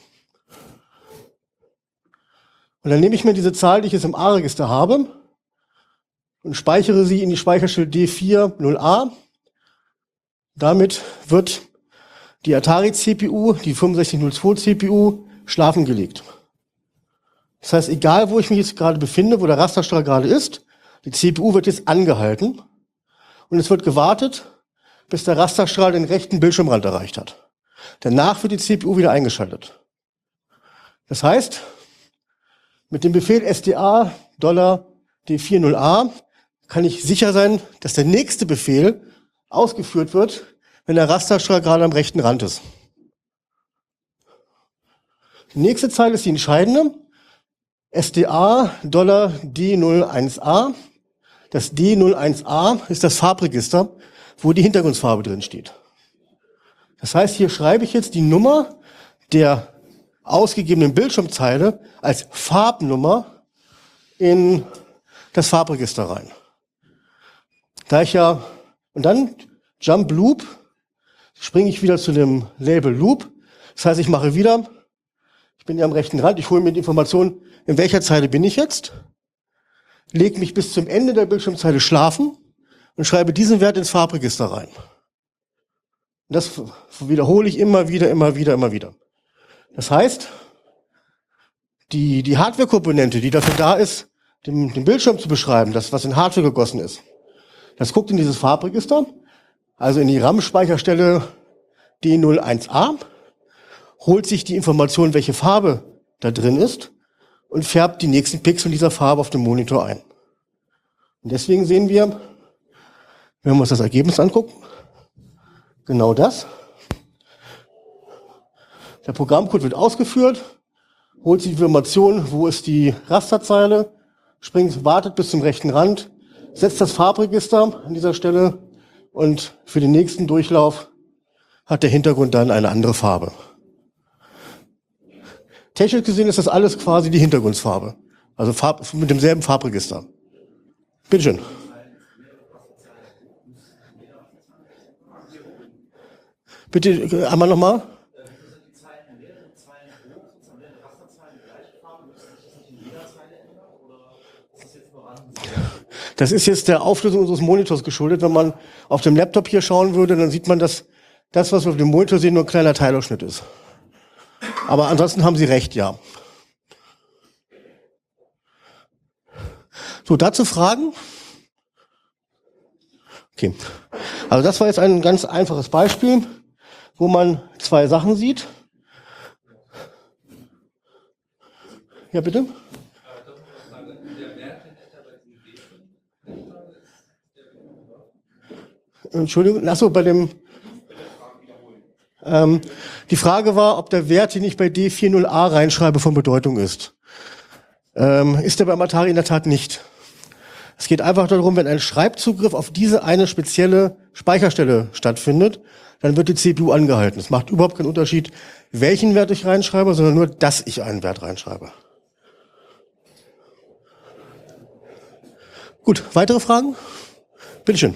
S1: Und dann nehme ich mir diese Zahl, die ich jetzt im A-Register habe, und speichere sie in die Speicherstelle D vierzig A. Damit wird die Atari-C P U, die fünfundsechzig null zwei C P U, schlafen gelegt. Das heißt, egal wo ich mich jetzt gerade befinde, wo der Rasterstrahl gerade ist, die C P U wird jetzt angehalten und es wird gewartet, bis der Rasterstrahl den rechten Bildschirmrand erreicht hat. Danach wird die C P U wieder eingeschaltet. Das heißt, mit dem Befehl sta D vierzig A kann ich sicher sein, dass der nächste Befehl ausgeführt wird, wenn der Rasterstrahl gerade am rechten Rand ist. Die nächste Zeile ist die entscheidende. sta D null eins A. Das D null eins A ist das Farbregister, wo die Hintergrundfarbe drin steht. Das heißt, hier schreibe ich jetzt die Nummer der ausgegebenen Bildschirmzeile als Farbnummer in das Farbregister rein. Da ich ja, und dann Jump Loop, springe ich wieder zu dem Label Loop. Das heißt, ich mache wieder, ich bin ja am rechten Rand, ich hole mir die Information, in welcher Zeile bin ich jetzt, lege mich bis zum Ende der Bildschirmzeile schlafen und schreibe diesen Wert ins Farbregister rein. Und das wiederhole ich immer wieder, immer wieder, immer wieder. Das heißt, die, die Hardware-Komponente, die dafür da ist, den, den Bildschirm zu beschreiben, das, was in Hardware gegossen ist, das guckt in dieses Farbregister, also in die RAM-Speicherstelle D null eins A, holt sich die Information, welche Farbe da drin ist, und färbt die nächsten Pixel dieser Farbe auf dem Monitor ein. Und deswegen sehen wir, wenn wir uns das Ergebnis angucken, genau das. Der Programmcode wird ausgeführt, holt sich die Information, wo ist die Rasterzeile, springt, wartet bis zum rechten Rand, setzt das Farbregister an dieser Stelle und für den nächsten Durchlauf hat der Hintergrund dann eine andere Farbe. Technisch gesehen ist das alles quasi die Hintergrundfarbe, also Farb, mit demselben Farbregister. Bitteschön. Bitte einmal nochmal. Das ist jetzt der Auflösung unseres Monitors geschuldet. Wenn man auf dem Laptop hier schauen würde, dann sieht man, dass das, was wir auf dem Monitor sehen, nur ein kleiner Teilausschnitt ist. Aber ansonsten haben Sie recht, ja. So, dazu Fragen? Okay. Also das war jetzt ein ganz einfaches Beispiel, wo man zwei Sachen sieht. Ja, bitte? Entschuldigung, achso, bei dem, ähm, die Frage war, ob der Wert, den ich bei D vierzig A reinschreibe, von Bedeutung ist. Ähm, ist der beim Atari in der Tat nicht. Es geht einfach darum, wenn ein Schreibzugriff auf diese eine spezielle Speicherstelle stattfindet, dann wird die C P U angehalten. Es macht überhaupt keinen Unterschied, welchen Wert ich reinschreibe, sondern nur, dass ich einen Wert reinschreibe. Gut, weitere Fragen? Bitteschön.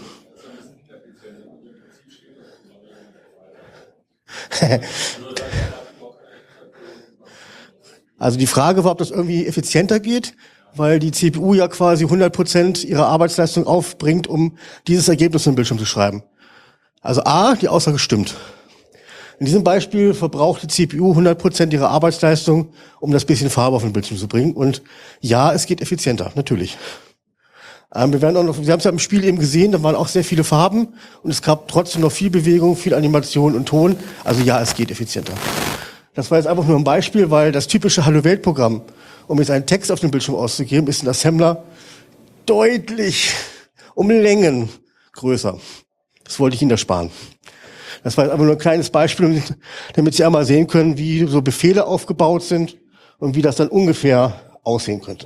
S1: Also die Frage war, ob das irgendwie effizienter geht, weil die C P U ja quasi hundert Prozent ihrer Arbeitsleistung aufbringt, um dieses Ergebnis im Bildschirm zu schreiben. Also A, die Aussage stimmt. In diesem Beispiel verbraucht die C P U hundert Prozent ihrer Arbeitsleistung, um das bisschen Farbe auf den Bildschirm zu bringen. Und ja, es geht effizienter, natürlich. Ähm, wir werden auch noch, wir haben es ja im Spiel eben gesehen, da waren auch sehr viele Farben und es gab trotzdem noch viel Bewegung, viel Animation und Ton. Also ja, es geht effizienter. Das war jetzt einfach nur ein Beispiel, weil das typische Hallo-Welt-Programm, um jetzt einen Text auf dem Bildschirm auszugeben, ist in Assembler deutlich um Längen größer. Das wollte ich Ihnen ersparen. Das war jetzt einfach nur ein kleines Beispiel, damit Sie einmal sehen können, wie so Befehle aufgebaut sind und wie das dann ungefähr aussehen könnte.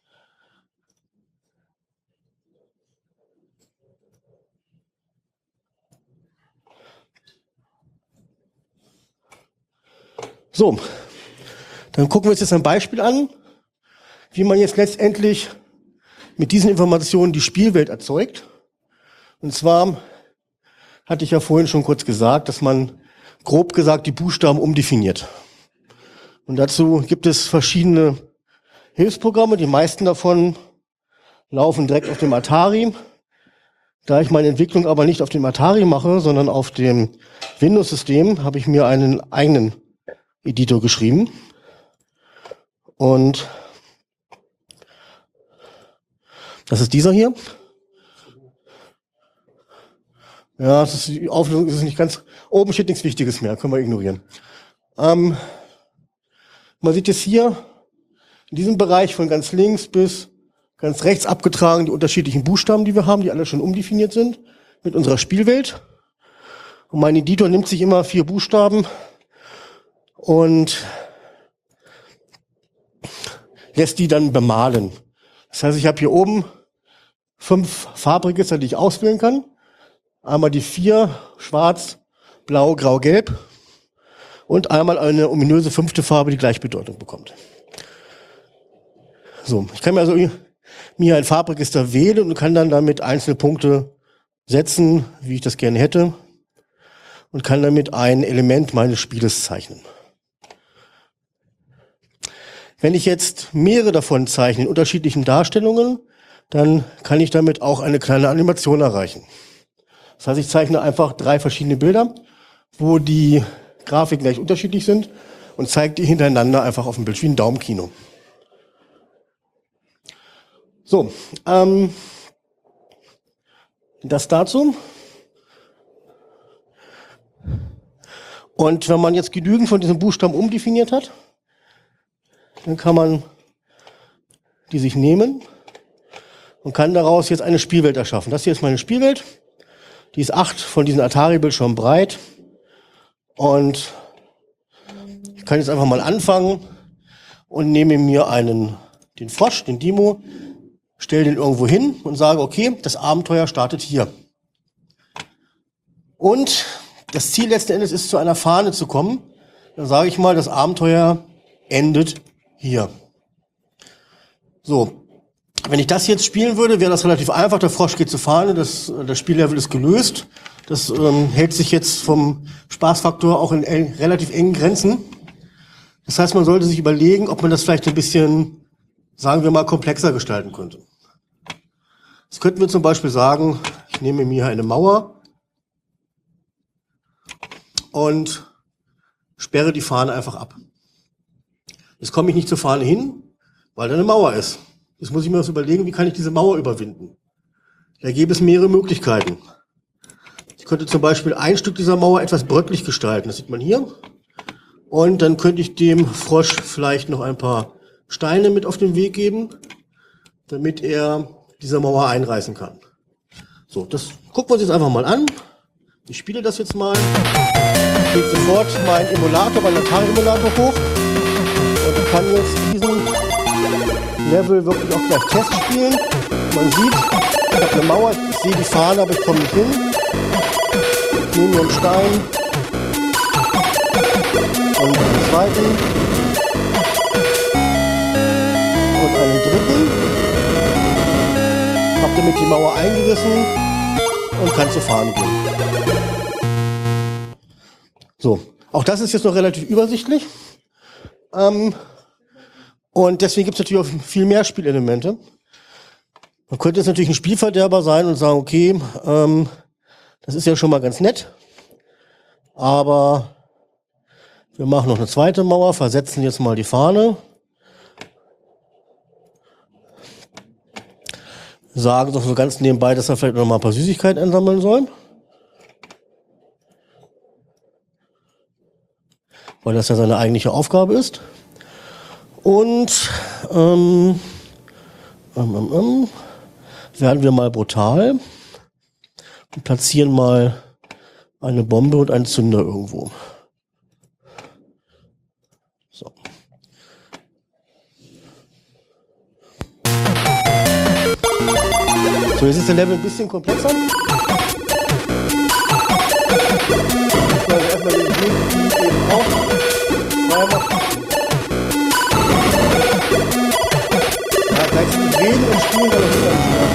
S1: So, dann gucken wir uns jetzt ein Beispiel an, wie man jetzt letztendlich mit diesen Informationen die Spielwelt erzeugt. Und zwar hatte ich ja vorhin schon kurz gesagt, dass man grob gesagt die Buchstaben umdefiniert. Und dazu gibt es verschiedene Hilfsprogramme. Die meisten davon laufen direkt auf dem Atari. Da ich meine Entwicklung aber nicht auf dem Atari mache, sondern auf dem Windows-System, habe ich mir einen eigenen Editor geschrieben. Und das ist dieser hier. Ja, das ist, die Auflösung ist nicht ganz, oben steht nichts Wichtiges mehr, können wir ignorieren. Ähm, man sieht jetzt hier in diesem Bereich von ganz links bis ganz rechts abgetragen die unterschiedlichen Buchstaben, die wir haben, die alle schon umdefiniert sind mit unserer Spielwelt. Und mein Editor nimmt sich immer vier Buchstaben und lässt die dann bemalen. Das heißt, ich habe hier oben fünf Farbregister, die ich auswählen kann. Einmal die vier, schwarz, blau, grau, gelb. Und einmal eine ominöse fünfte Farbe, die Gleichbedeutung bekommt. So, ich kann mir also mir ein Farbregister wählen und kann dann damit einzelne Punkte setzen, wie ich das gerne hätte. Und kann damit ein Element meines Spieles zeichnen. Wenn ich jetzt mehrere davon zeichne in unterschiedlichen Darstellungen, dann kann ich damit auch eine kleine Animation erreichen. Das heißt, ich zeichne einfach drei verschiedene Bilder, wo die Grafiken gleich unterschiedlich sind und zeige die hintereinander einfach auf dem Bildschirm wie ein Daumenkino. So, ähm, das dazu. Und wenn man jetzt genügend von diesen Buchstaben umdefiniert hat, dann kann man die sich nehmen und kann daraus jetzt eine Spielwelt erschaffen. Das hier ist meine Spielwelt. Die ist acht von diesen Atari-Bildschirmen breit. Und ich kann jetzt einfach mal anfangen und nehme mir einen, den Frosch, den Dimo, stelle den irgendwo hin und sage, okay, das Abenteuer startet hier. Und das Ziel letzten Endes ist, zu einer Fahne zu kommen. Dann sage ich mal, das Abenteuer endet hier. So, wenn ich das jetzt spielen würde, wäre das relativ einfach. Der Frosch geht zur Fahne, das, das Spiellevel ist gelöst. Das ähm, hält sich jetzt vom Spaßfaktor auch in eng, relativ engen Grenzen. Das heißt, man sollte sich überlegen, ob man das vielleicht ein bisschen, sagen wir mal, komplexer gestalten könnte. Jetzt könnten wir zum Beispiel sagen, ich nehme mir eine Mauer und sperre die Fahne einfach ab. Jetzt komme ich nicht zur Fahne hin, weil da eine Mauer ist. Jetzt muss ich mir was überlegen, wie kann ich diese Mauer überwinden. Da gäbe es mehrere Möglichkeiten. Ich könnte zum Beispiel ein Stück dieser Mauer etwas bröcklich gestalten. Das sieht man hier. Und dann könnte ich dem Frosch vielleicht noch ein paar Steine mit auf den Weg geben, damit er diese Mauer einreißen kann. So, das gucken wir uns jetzt einfach mal an. Ich spiele das jetzt mal. Ich lege sofort meinen Emulator, meinen Atari-Emulator hoch. Und ich kann jetzt diesen Level wirklich auch gleich Test spielen. Man sieht, ich habe eine Mauer, ich sehe die Fahne, aber ich komme nicht hin. Ich nehme mir einen Stein und einen zweiten und einen dritten. Habe damit die Mauer eingerissen und kann zur Fahne gehen. So, auch das ist jetzt noch relativ übersichtlich. Ähm, und deswegen gibt es natürlich auch viel mehr Spielelemente. Man könnte jetzt natürlich ein Spielverderber sein und sagen, okay, ähm, das ist ja schon mal ganz nett, aber wir machen noch eine zweite Mauer, versetzen jetzt mal die Fahne, sagen doch so ganz nebenbei, dass wir vielleicht noch mal ein paar Süßigkeiten einsammeln sollen, weil das ja seine eigentliche Aufgabe ist. Und ähm, ähm, ähm, ähm, werden wir mal brutal und platzieren mal eine Bombe und einen Zünder irgendwo. So. So, jetzt ist der Level ein bisschen komplexer. Also erstmal den Weg eben auf. Ja, gleich sind die Reden und Spielen dann wieder nicht mehr.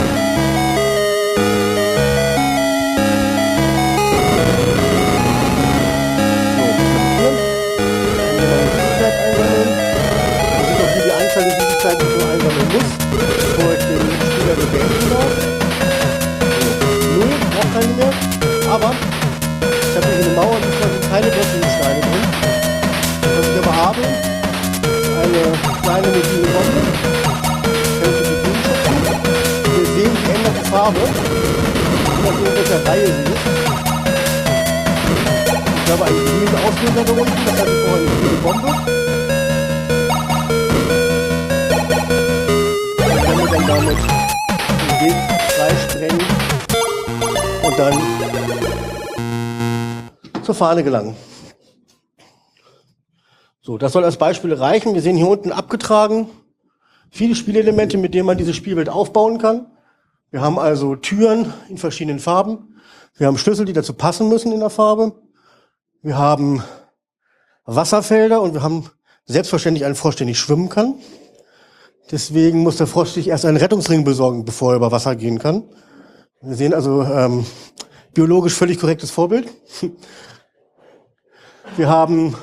S1: Die Anzahl der Süßigkeiten, die man einsammeln muss, bevor ich den Spieler beenden darf. Null, braucht keine mehr. Aber ich habe hier eine Mauer, die sind keine wirklichen Steine drin. Was ich aber habe, eine kleine mobile Bombe. Ich könnte die gegenschubsen. Wir sehen die änderte Farbe. Je nachdem, in welcher Reihe sie ist. Ich habe einen grünen Auslöser da unten, das hatte ich vorhin eine grüne Bombe. Dann damit den Weg freisprengen und dann zur Fahne gelangen. So, das soll als Beispiel reichen. Wir sehen hier unten abgetragen viele Spielelemente, mit denen man dieses Spielbild aufbauen kann. Wir haben also Türen in verschiedenen Farben. Wir haben Schlüssel, die dazu passen müssen in der Farbe. Wir haben Wasserfelder und wir haben selbstverständlich einen Frosch, der nicht schwimmen kann. Deswegen muss der Frosch sich erst einen Rettungsring besorgen, bevor er über Wasser gehen kann. Wir sehen also ähm, biologisch völlig korrektes Vorbild. Wir haben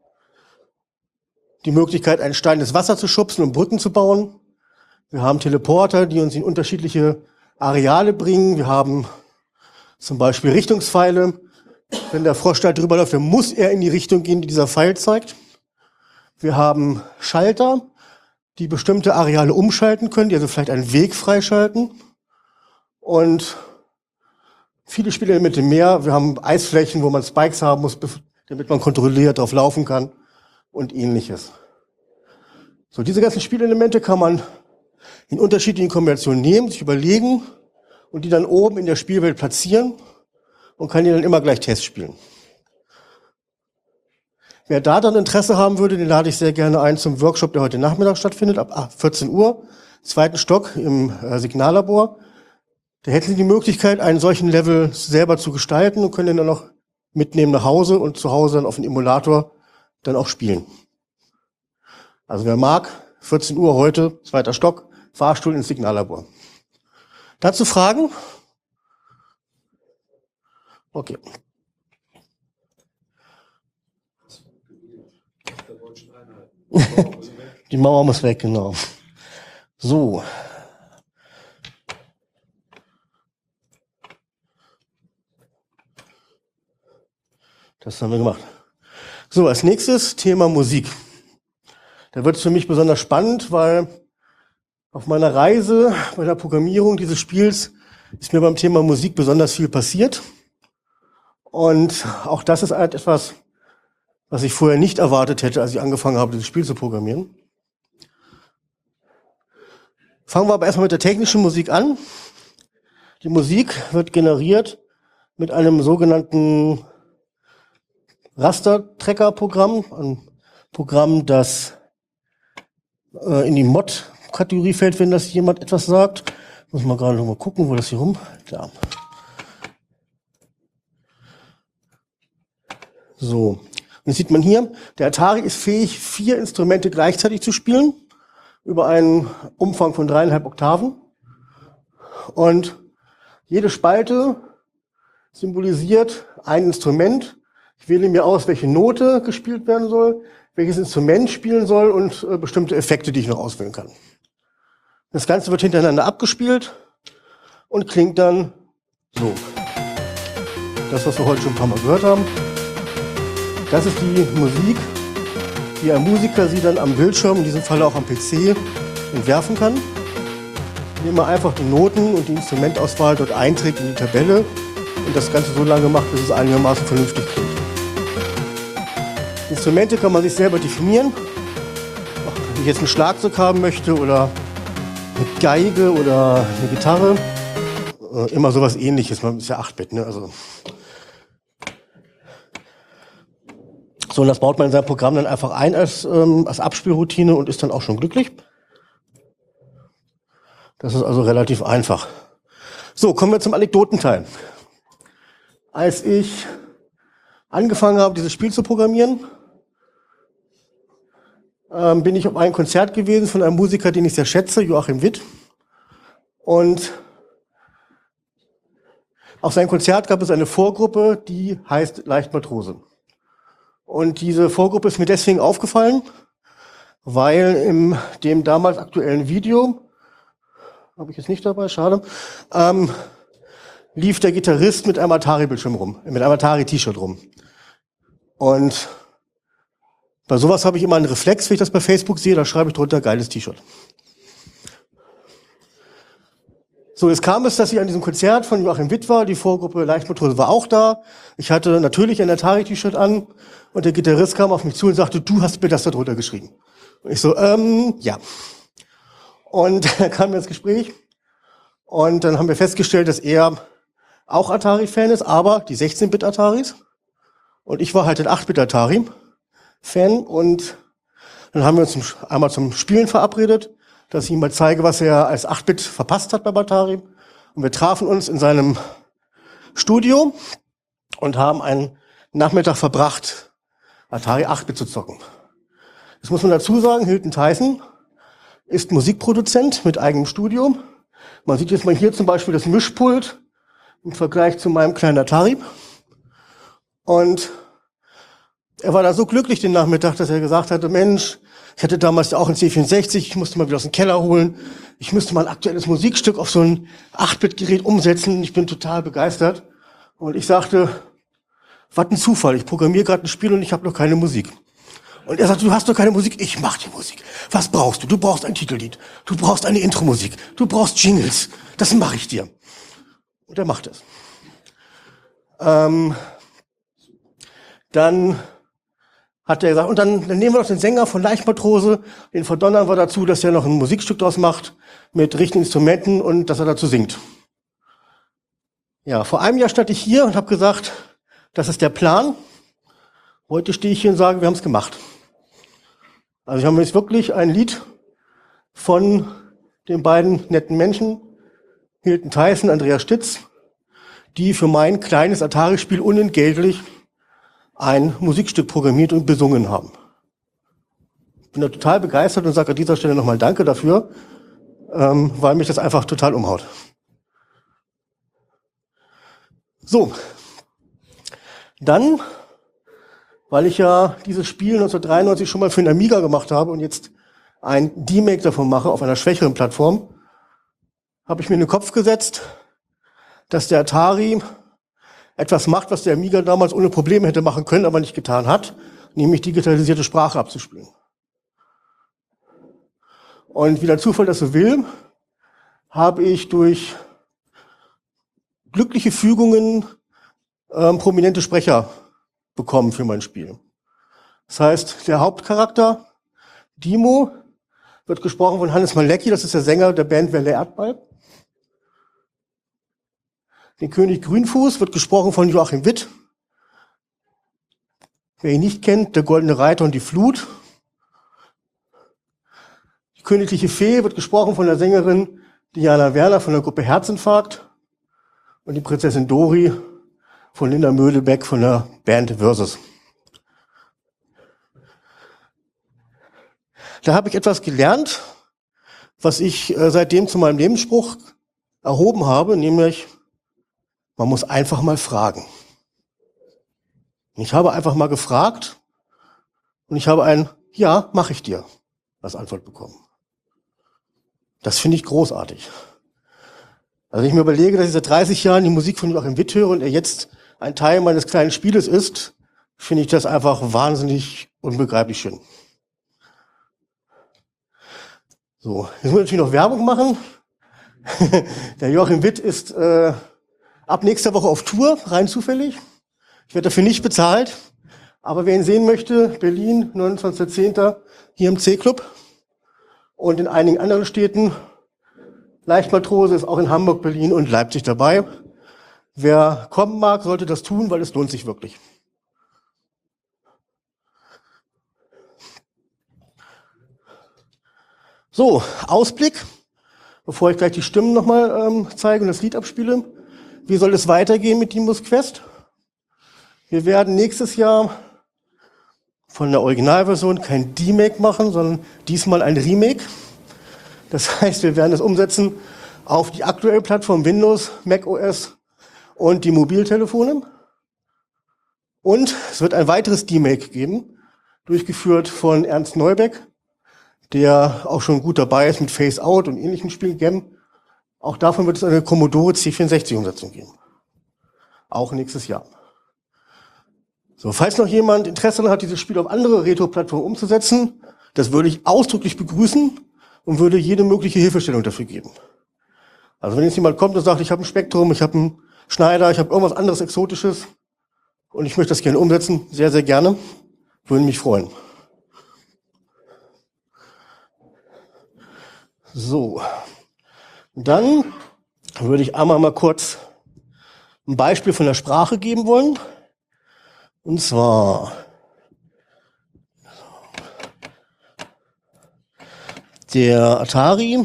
S1: die Möglichkeit, einen Stein ins Wasser zu schubsen und Brücken zu bauen. Wir haben Teleporter, die uns in unterschiedliche Areale bringen. Wir haben zum Beispiel Richtungspfeile. Wenn der Frosch da drüber läuft, dann muss er in die Richtung gehen, die dieser Pfeil zeigt. Wir haben Schalter, die bestimmte Areale umschalten können, die also vielleicht einen Weg freischalten. Und viele Spielelemente mehr. Wir haben Eisflächen, wo man Spikes haben muss, damit man kontrolliert drauf laufen kann und ähnliches. So, diese ganzen Spielelemente kann man in unterschiedlichen Kombinationen nehmen, sich überlegen und die dann oben in der Spielwelt platzieren und kann die dann immer gleich Test spielen. Wer da dann Interesse haben würde, den lade ich sehr gerne ein zum Workshop, der heute Nachmittag stattfindet, ab vierzehn Uhr, zweiten Stock im äh, Signallabor. Da hätten Sie die Möglichkeit, einen solchen Level selber zu gestalten und können den dann noch mitnehmen nach Hause und zu Hause dann auf den Emulator dann auch spielen. Also wer mag, vierzehn Uhr heute, zweiter Stock, Fahrstuhl ins Signallabor. Dazu Fragen? Okay. Die Mauer muss weg, genau. So. Das haben wir gemacht. So, als nächstes Thema Musik. Da wird es für mich besonders spannend, weil auf meiner Reise bei der Programmierung dieses Spiels ist mir beim Thema Musik besonders viel passiert. Und auch das ist halt etwas, was ich vorher nicht erwartet hätte, als ich angefangen habe, dieses Spiel zu programmieren. Fangen wir aber erstmal mit der technischen Musik an. Die Musik wird generiert mit einem sogenannten Raster-Tracker-Programm, ein Programm, das äh, in die Mod Kategoriefeld, wenn das jemand etwas sagt. Muss man gerade noch mal gucken, wo das hier rum. Da. So. Und jetzt sieht man hier, der Atari ist fähig, vier Instrumente gleichzeitig zu spielen. Über einen Umfang von dreieinhalb Oktaven. Und jede Spalte symbolisiert ein Instrument. Ich wähle mir aus, welche Note gespielt werden soll, welches Instrument spielen soll und äh, bestimmte Effekte, die ich noch auswählen kann. Das Ganze wird hintereinander abgespielt und klingt dann so. Das, was wir heute schon ein paar Mal gehört haben. Das ist die Musik, die ein Musiker sie dann am Bildschirm, in diesem Fall auch am P C, entwerfen kann. Indem man einfach die Noten und die Instrumentauswahl dort einträgt in die Tabelle und das Ganze so lange macht, bis es einigermaßen vernünftig klingt. Instrumente kann man sich selber definieren. Wenn ich jetzt ein Schlagzeug haben möchte oder eine Geige oder eine Gitarre, äh, immer sowas Ähnliches. Man ist ja acht Bit, ne? Also so, und das baut man in sein Programm dann einfach ein als, ähm, als Abspielroutine und ist dann auch schon glücklich. Das ist also relativ einfach. So, kommen wir zum Anekdotenteil. Als ich angefangen habe, dieses Spiel zu programmieren, ähm, bin ich auf ein Konzert gewesen von einem Musiker, den ich sehr schätze, Joachim Witt. Und auf seinem Konzert gab es eine Vorgruppe, die heißt Leichtmatrose. Und diese Vorgruppe ist mir deswegen aufgefallen, weil in dem damals aktuellen Video, habe ich jetzt nicht dabei, schade, ähm, lief der Gitarrist mit einem Atari-Bildschirm rum, mit einem Atari-T-Shirt rum. Und bei sowas habe ich immer einen Reflex, wenn ich das bei Facebook sehe, da schreibe ich drunter, geiles T-Shirt. So, jetzt kam es, dass ich an diesem Konzert von Joachim Witt war, die Vorgruppe Leichtmatrose war auch da. Ich hatte natürlich ein Atari-T-Shirt an und der Gitarrist kam auf mich zu und sagte, du hast mir das da drunter geschrieben. Und ich so, ähm, ja. Und dann kamen wir ins Gespräch und dann haben wir festgestellt, dass er auch Atari-Fan ist, aber die sechzehn Bit Ataris. Und ich war halt ein acht Bit Atari-Fan und dann haben wir uns zum, einmal zum Spielen verabredet, dass ich ihm mal zeige, was er als acht Bit verpasst hat beim Atari. Und wir trafen uns in seinem Studio und haben einen Nachmittag verbracht, Atari acht Bit zu zocken. Das muss man dazu sagen, Hilton Tyson ist Musikproduzent mit eigenem Studio. Man sieht jetzt mal hier zum Beispiel das Mischpult im Vergleich zu meinem kleinen Atari. Und er war da so glücklich den Nachmittag, dass er gesagt hatte, Mensch, ich hatte damals auch einen C vierundsechzig, ich musste mal wieder aus dem Keller holen. Ich müsste mal ein aktuelles Musikstück auf so ein acht Bit Gerät umsetzen. Ich bin total begeistert. Und ich sagte, was ein Zufall, ich programmiere gerade ein Spiel und ich habe noch keine Musik. Und er sagte, du hast doch keine Musik, ich mach die Musik. Was brauchst du? Du brauchst ein Titellied, du brauchst eine Intro-Musik, du brauchst Jingles. Das mache ich dir. Und er macht es. Ähm, dann hat er gesagt, und dann, dann nehmen wir doch den Sänger von Leichtmatrose, den verdonnern wir dazu, dass er noch ein Musikstück draus macht, mit richtigen Instrumenten und dass er dazu singt. Ja, vor einem Jahr stand ich hier und habe gesagt, das ist der Plan. Heute stehe ich hier und sage, wir haben es gemacht. Also wir haben jetzt wirklich ein Lied von den beiden netten Menschen, Hilton Tyson, Andreas Stitz, die für mein kleines Atari-Spiel unentgeltlich ein Musikstück programmiert und besungen haben. Ich bin da total begeistert und sage an dieser Stelle nochmal Danke dafür, ähm, weil mich das einfach total umhaut. So, dann, weil ich ja dieses Spiel neunzehnhundertdreiundneunzig schon mal für den Amiga gemacht habe und jetzt ein D-Make davon mache auf einer schwächeren Plattform, habe ich mir in den Kopf gesetzt, dass der Atari etwas macht, was der Amiga damals ohne Probleme hätte machen können, aber nicht getan hat, nämlich digitalisierte Sprache abzuspielen. Und wie der Zufall das so will, habe ich durch glückliche Fügungen ähm, prominente Sprecher bekommen für mein Spiel. Das heißt, der Hauptcharakter, Dimo, wird gesprochen von Hannes Malecki, das ist der Sänger der Band Welle Erdball. Den König Grünfuß wird gesprochen von Joachim Witt. Wer ihn nicht kennt, der Goldene Reiter und die Flut. Die Königliche Fee wird gesprochen von der Sängerin Diana Werner von der Gruppe Herzinfarkt und die Prinzessin Dori von Linda Mödelbeck von der Band Versus. Da habe ich etwas gelernt, was ich äh, seitdem zu meinem Lebensspruch erhoben habe, nämlich, man muss einfach mal fragen. Ich habe einfach mal gefragt und ich habe ein Ja, mache ich dir als Antwort bekommen. Das finde ich großartig. Also wenn ich mir überlege, dass ich seit dreißig Jahren die Musik von Joachim Witt höre und er jetzt ein Teil meines kleinen Spieles ist, finde ich das einfach wahnsinnig unbegreiflich schön. So, jetzt muss ich natürlich noch Werbung machen. Der Joachim Witt ist äh, ab nächster Woche auf Tour, rein zufällig. Ich werde dafür nicht bezahlt. Aber wer ihn sehen möchte, Berlin, neunundzwanzigster zehnter hier im C-Club. Und in einigen anderen Städten. Leichtmatrose ist auch in Hamburg, Berlin und Leipzig dabei. Wer kommen mag, sollte das tun, weil es lohnt sich wirklich. So, Ausblick, bevor ich gleich die Stimmen nochmal ähm, zeige und das Lied abspiele. Wie soll es weitergehen mit Nimbus Quest? Wir werden nächstes Jahr von der Originalversion kein D-Make machen, sondern diesmal ein Remake. Das heißt, wir werden es umsetzen auf die aktuelle Plattform Windows, macOS und die Mobiltelefone. Und es wird ein weiteres D-Make geben, durchgeführt von Ernst Neubeck, der auch schon gut dabei ist mit Face Out und ähnlichen Spielen, Gem. Auch davon wird es eine Commodore C vierundsechzig-Umsetzung geben. Auch nächstes Jahr. So, falls noch jemand Interesse daran hat, dieses Spiel auf andere Retro-Plattformen umzusetzen, das würde ich ausdrücklich begrüßen und würde jede mögliche Hilfestellung dafür geben. Also wenn jetzt jemand kommt und sagt, ich habe ein Spektrum, ich habe einen Schneider, ich habe irgendwas anderes Exotisches und ich möchte das gerne umsetzen, sehr, sehr gerne, würde mich freuen. So, dann würde ich einmal mal kurz ein Beispiel von der Sprache geben wollen. Und zwar der Atari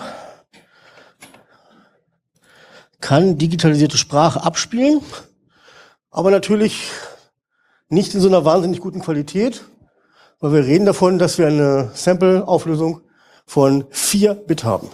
S1: kann digitalisierte Sprache abspielen, aber natürlich nicht in so einer wahnsinnig guten Qualität, weil wir reden davon, dass wir eine Sample-Auflösung von vier Bit haben.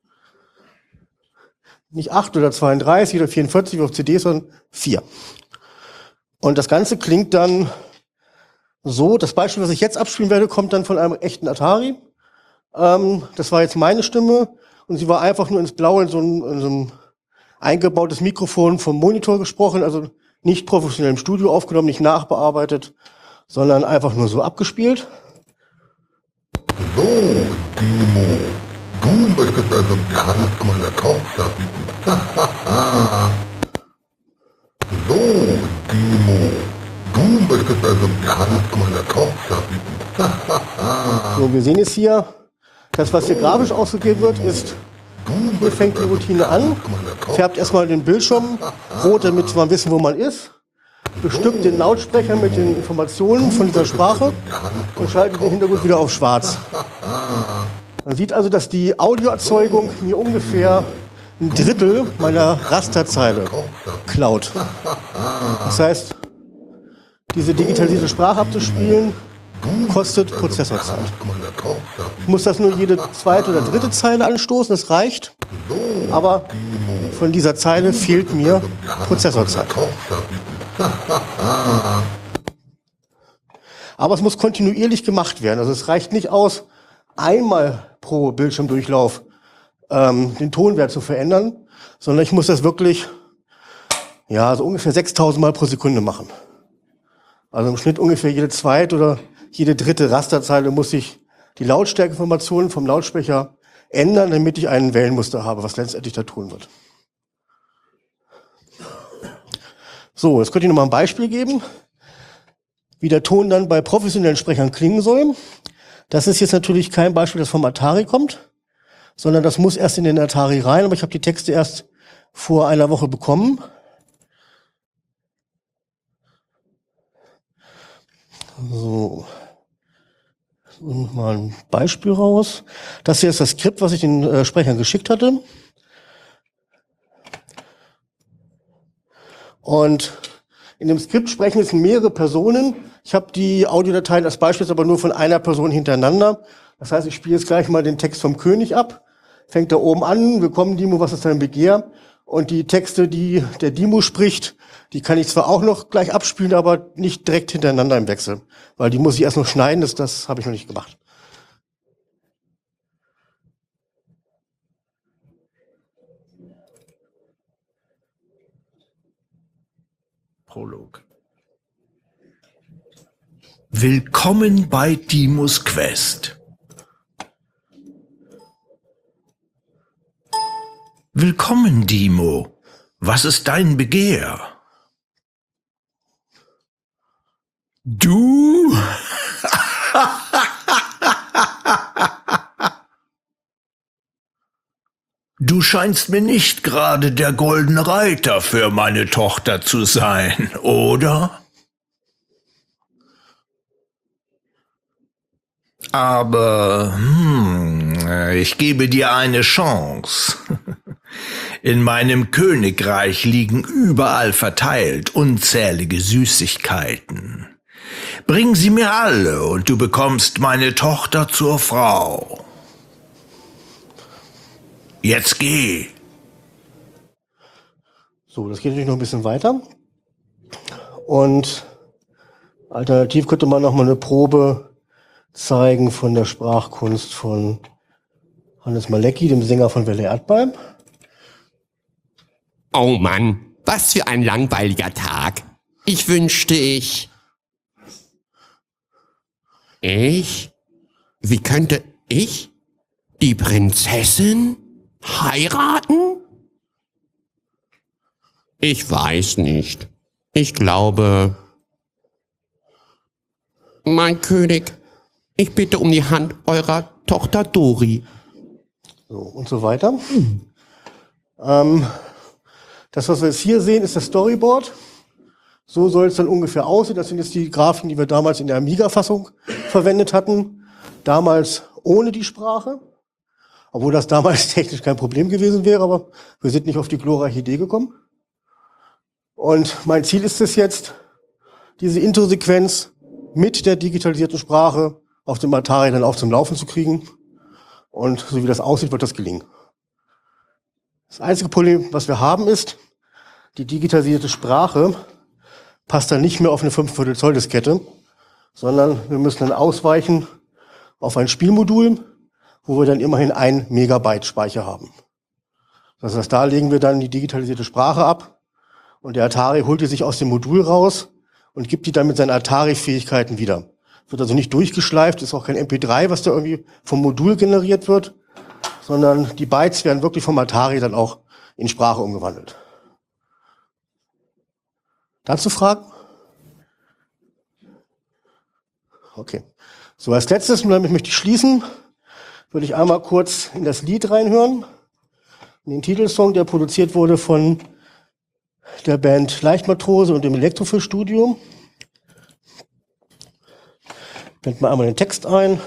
S1: Nicht acht oder zweiunddreißig oder vierundvierzig auf C D, sondern vier. Und das Ganze klingt dann so, das Beispiel, was ich jetzt abspielen werde, kommt dann von einem echten Atari. Ähm, das war jetzt meine Stimme und sie war einfach nur ins Blaue in so ein, in so ein eingebautes Mikrofon vom Monitor gesprochen, also nicht professionell im Studio aufgenommen, nicht nachbearbeitet, sondern einfach nur so abgespielt.
S2: So, Timo, du möchtest also Kranz meiner Tochter bieten. So, Timo, du möchtest also Kranz meiner Tochter bieten.
S1: So, wir sehen jetzt hier, das, was hier grafisch ausgegeben wird, ist, hier fängt die Routine an, färbt erstmal den Bildschirm rot, damit man wissen, wo man ist, bestückt den Lautsprecher mit den Informationen von dieser Sprache und schaltet den Hintergrund wieder auf schwarz. Man sieht also, dass die Audioerzeugung mir ungefähr ein Drittel meiner Rasterzeile klaut. Das heißt, diese digitalisierte Sprache abzuspielen, kostet Prozessorzeit. Ich muss das nur jede zweite oder dritte Zeile anstoßen, das reicht. Aber von dieser Zeile fehlt mir Prozessorzeit. Aber es muss kontinuierlich gemacht werden. Also es reicht nicht aus, einmal pro Bildschirmdurchlauf ähm, den Tonwert zu verändern, sondern ich muss das wirklich, ja, so ungefähr sechstausend Mal pro Sekunde machen. Also im Schnitt ungefähr jede zweite oder jede dritte Rasterzeile muss ich die Lautstärkeinformationen vom Lautsprecher ändern, damit ich ein Wellenmuster habe, was letztendlich da tun wird. So, jetzt könnte ich noch mal ein Beispiel geben, wie der Ton dann bei professionellen Sprechern klingen soll. Das ist jetzt natürlich kein Beispiel, das vom Atari kommt, sondern das muss erst in den Atari rein, aber ich habe die Texte erst vor einer Woche bekommen. So. mal ein Beispiel raus. Das hier ist das Skript, was ich den äh, Sprechern geschickt hatte. Und in dem Skript sprechen jetzt mehrere Personen. Ich habe die Audiodateien als Beispiel aber nur von einer Person hintereinander. Das heißt, ich spiele jetzt gleich mal den Text vom König ab. Fängt da oben an, willkommen Dimo, was ist dein Begehr? Und die Texte, die der Dimo spricht, die kann ich zwar auch noch gleich abspielen, aber nicht direkt hintereinander im Wechsel. Weil die muss ich erst noch schneiden, das, das habe ich noch nicht gemacht.
S3: Prolog. Willkommen bei Dimos Quest. Willkommen, Dimo. Was ist dein Begehr? Du? Du scheinst mir nicht gerade der goldene Reiter für meine Tochter zu sein, oder? Aber hm, ich gebe dir eine Chance. In meinem Königreich liegen überall verteilt unzählige Süßigkeiten. Bring sie mir alle und du bekommst meine Tochter zur Frau. Jetzt geh.
S1: So, das geht natürlich noch ein bisschen weiter. Und alternativ könnte man noch mal eine Probe zeigen von der Sprachkunst von Hannes Malecki, dem Sänger von Welle Erdbeim.
S4: Oh Mann, was für ein langweiliger Tag. Ich wünschte, ich... Ich? Wie könnte ich die Prinzessin heiraten? Ich weiß nicht. Ich glaube... Mein König, ich bitte um die Hand eurer Tochter Dori.
S1: So, und so weiter. Hm. Ähm, das, was wir jetzt hier sehen, ist das Storyboard. So soll es dann ungefähr aussehen. Das sind jetzt die Grafiken, die wir damals in der Amiga-Fassung verwendet hatten. Damals ohne die Sprache. Obwohl das damals technisch kein Problem gewesen wäre, aber wir sind nicht auf die glorreiche Idee gekommen. Und mein Ziel ist es jetzt, diese Intro-Sequenz mit der digitalisierten Sprache auf dem Atari dann auch zum Laufen zu kriegen. Und so wie das aussieht, wird das gelingen. Das einzige Problem, was wir haben, ist, die digitalisierte Sprache passt dann nicht mehr auf eine fünf Viertel Zoll Diskette, sondern wir müssen dann ausweichen auf ein Spielmodul, wo wir dann immerhin ein Megabyte Speicher haben. Das heißt, da legen wir dann die digitalisierte Sprache ab und der Atari holt die sich aus dem Modul raus und gibt die dann mit seinen Atari-Fähigkeiten wieder. Wird also nicht durchgeschleift, ist auch kein M P drei, was da irgendwie vom Modul generiert wird, sondern die Bytes werden wirklich vom Atari dann auch in Sprache umgewandelt. Dazu Fragen? Okay. So, als letztes, und damit möchte ich schließen, würde ich einmal kurz in das Lied reinhören, in den Titelsong, der produziert wurde von der Band Leichtmatrose und dem Elektrofisch-Studio. Blenden wir einmal den Text ein.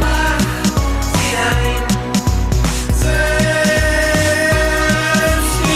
S5: Selbst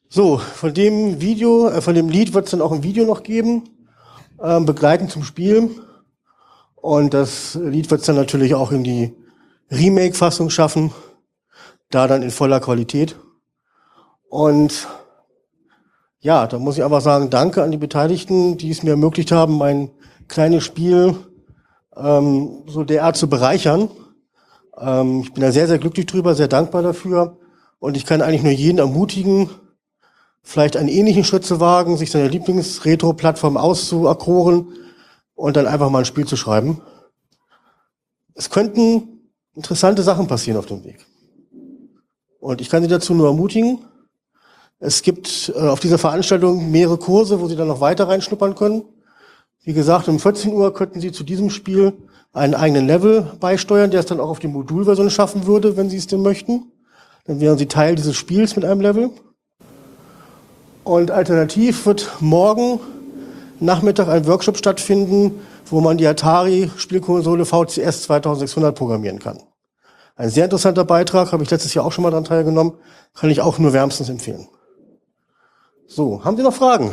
S1: So, von dem Video, äh, von dem Lied wird es dann auch ein Video noch geben, ähm, begleitend zum Spiel. Und das Lied wird es dann natürlich auch in die Remake-Fassung schaffen, da dann in voller Qualität. Und ja, da muss ich einfach sagen, danke an die Beteiligten, die es mir ermöglicht haben, mein kleines Spiel ähm, so derart zu bereichern. Ähm, ich bin da sehr, sehr glücklich drüber, sehr dankbar dafür. Und ich kann eigentlich nur jeden ermutigen, vielleicht einen ähnlichen Schritt zu wagen, sich seine Lieblings-Retro-Plattform auszuerkoren und dann einfach mal ein Spiel zu schreiben. Es könnten interessante Sachen passieren auf dem Weg. Und ich kann Sie dazu nur ermutigen. Es gibt äh, auf dieser Veranstaltung mehrere Kurse, wo Sie dann noch weiter reinschnuppern können. Wie gesagt, um vierzehn Uhr könnten Sie zu diesem Spiel einen eigenen Level beisteuern, der es dann auch auf die Modulversion schaffen würde, wenn Sie es denn möchten. Dann wären Sie Teil dieses Spiels mit einem Level. Und alternativ wird morgen Nachmittag ein Workshop stattfinden, wo man die Atari-Spielkonsole V C S zweitausendsechshundert programmieren kann. Ein sehr interessanter Beitrag, habe ich letztes Jahr auch schon mal daran teilgenommen, kann ich auch nur wärmstens empfehlen. So, haben Sie noch Fragen?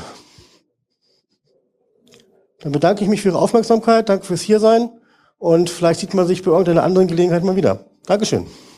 S1: Dann bedanke ich mich für Ihre Aufmerksamkeit, danke fürs Hiersein und vielleicht sieht man sich bei irgendeiner anderen Gelegenheit mal wieder. Dankeschön.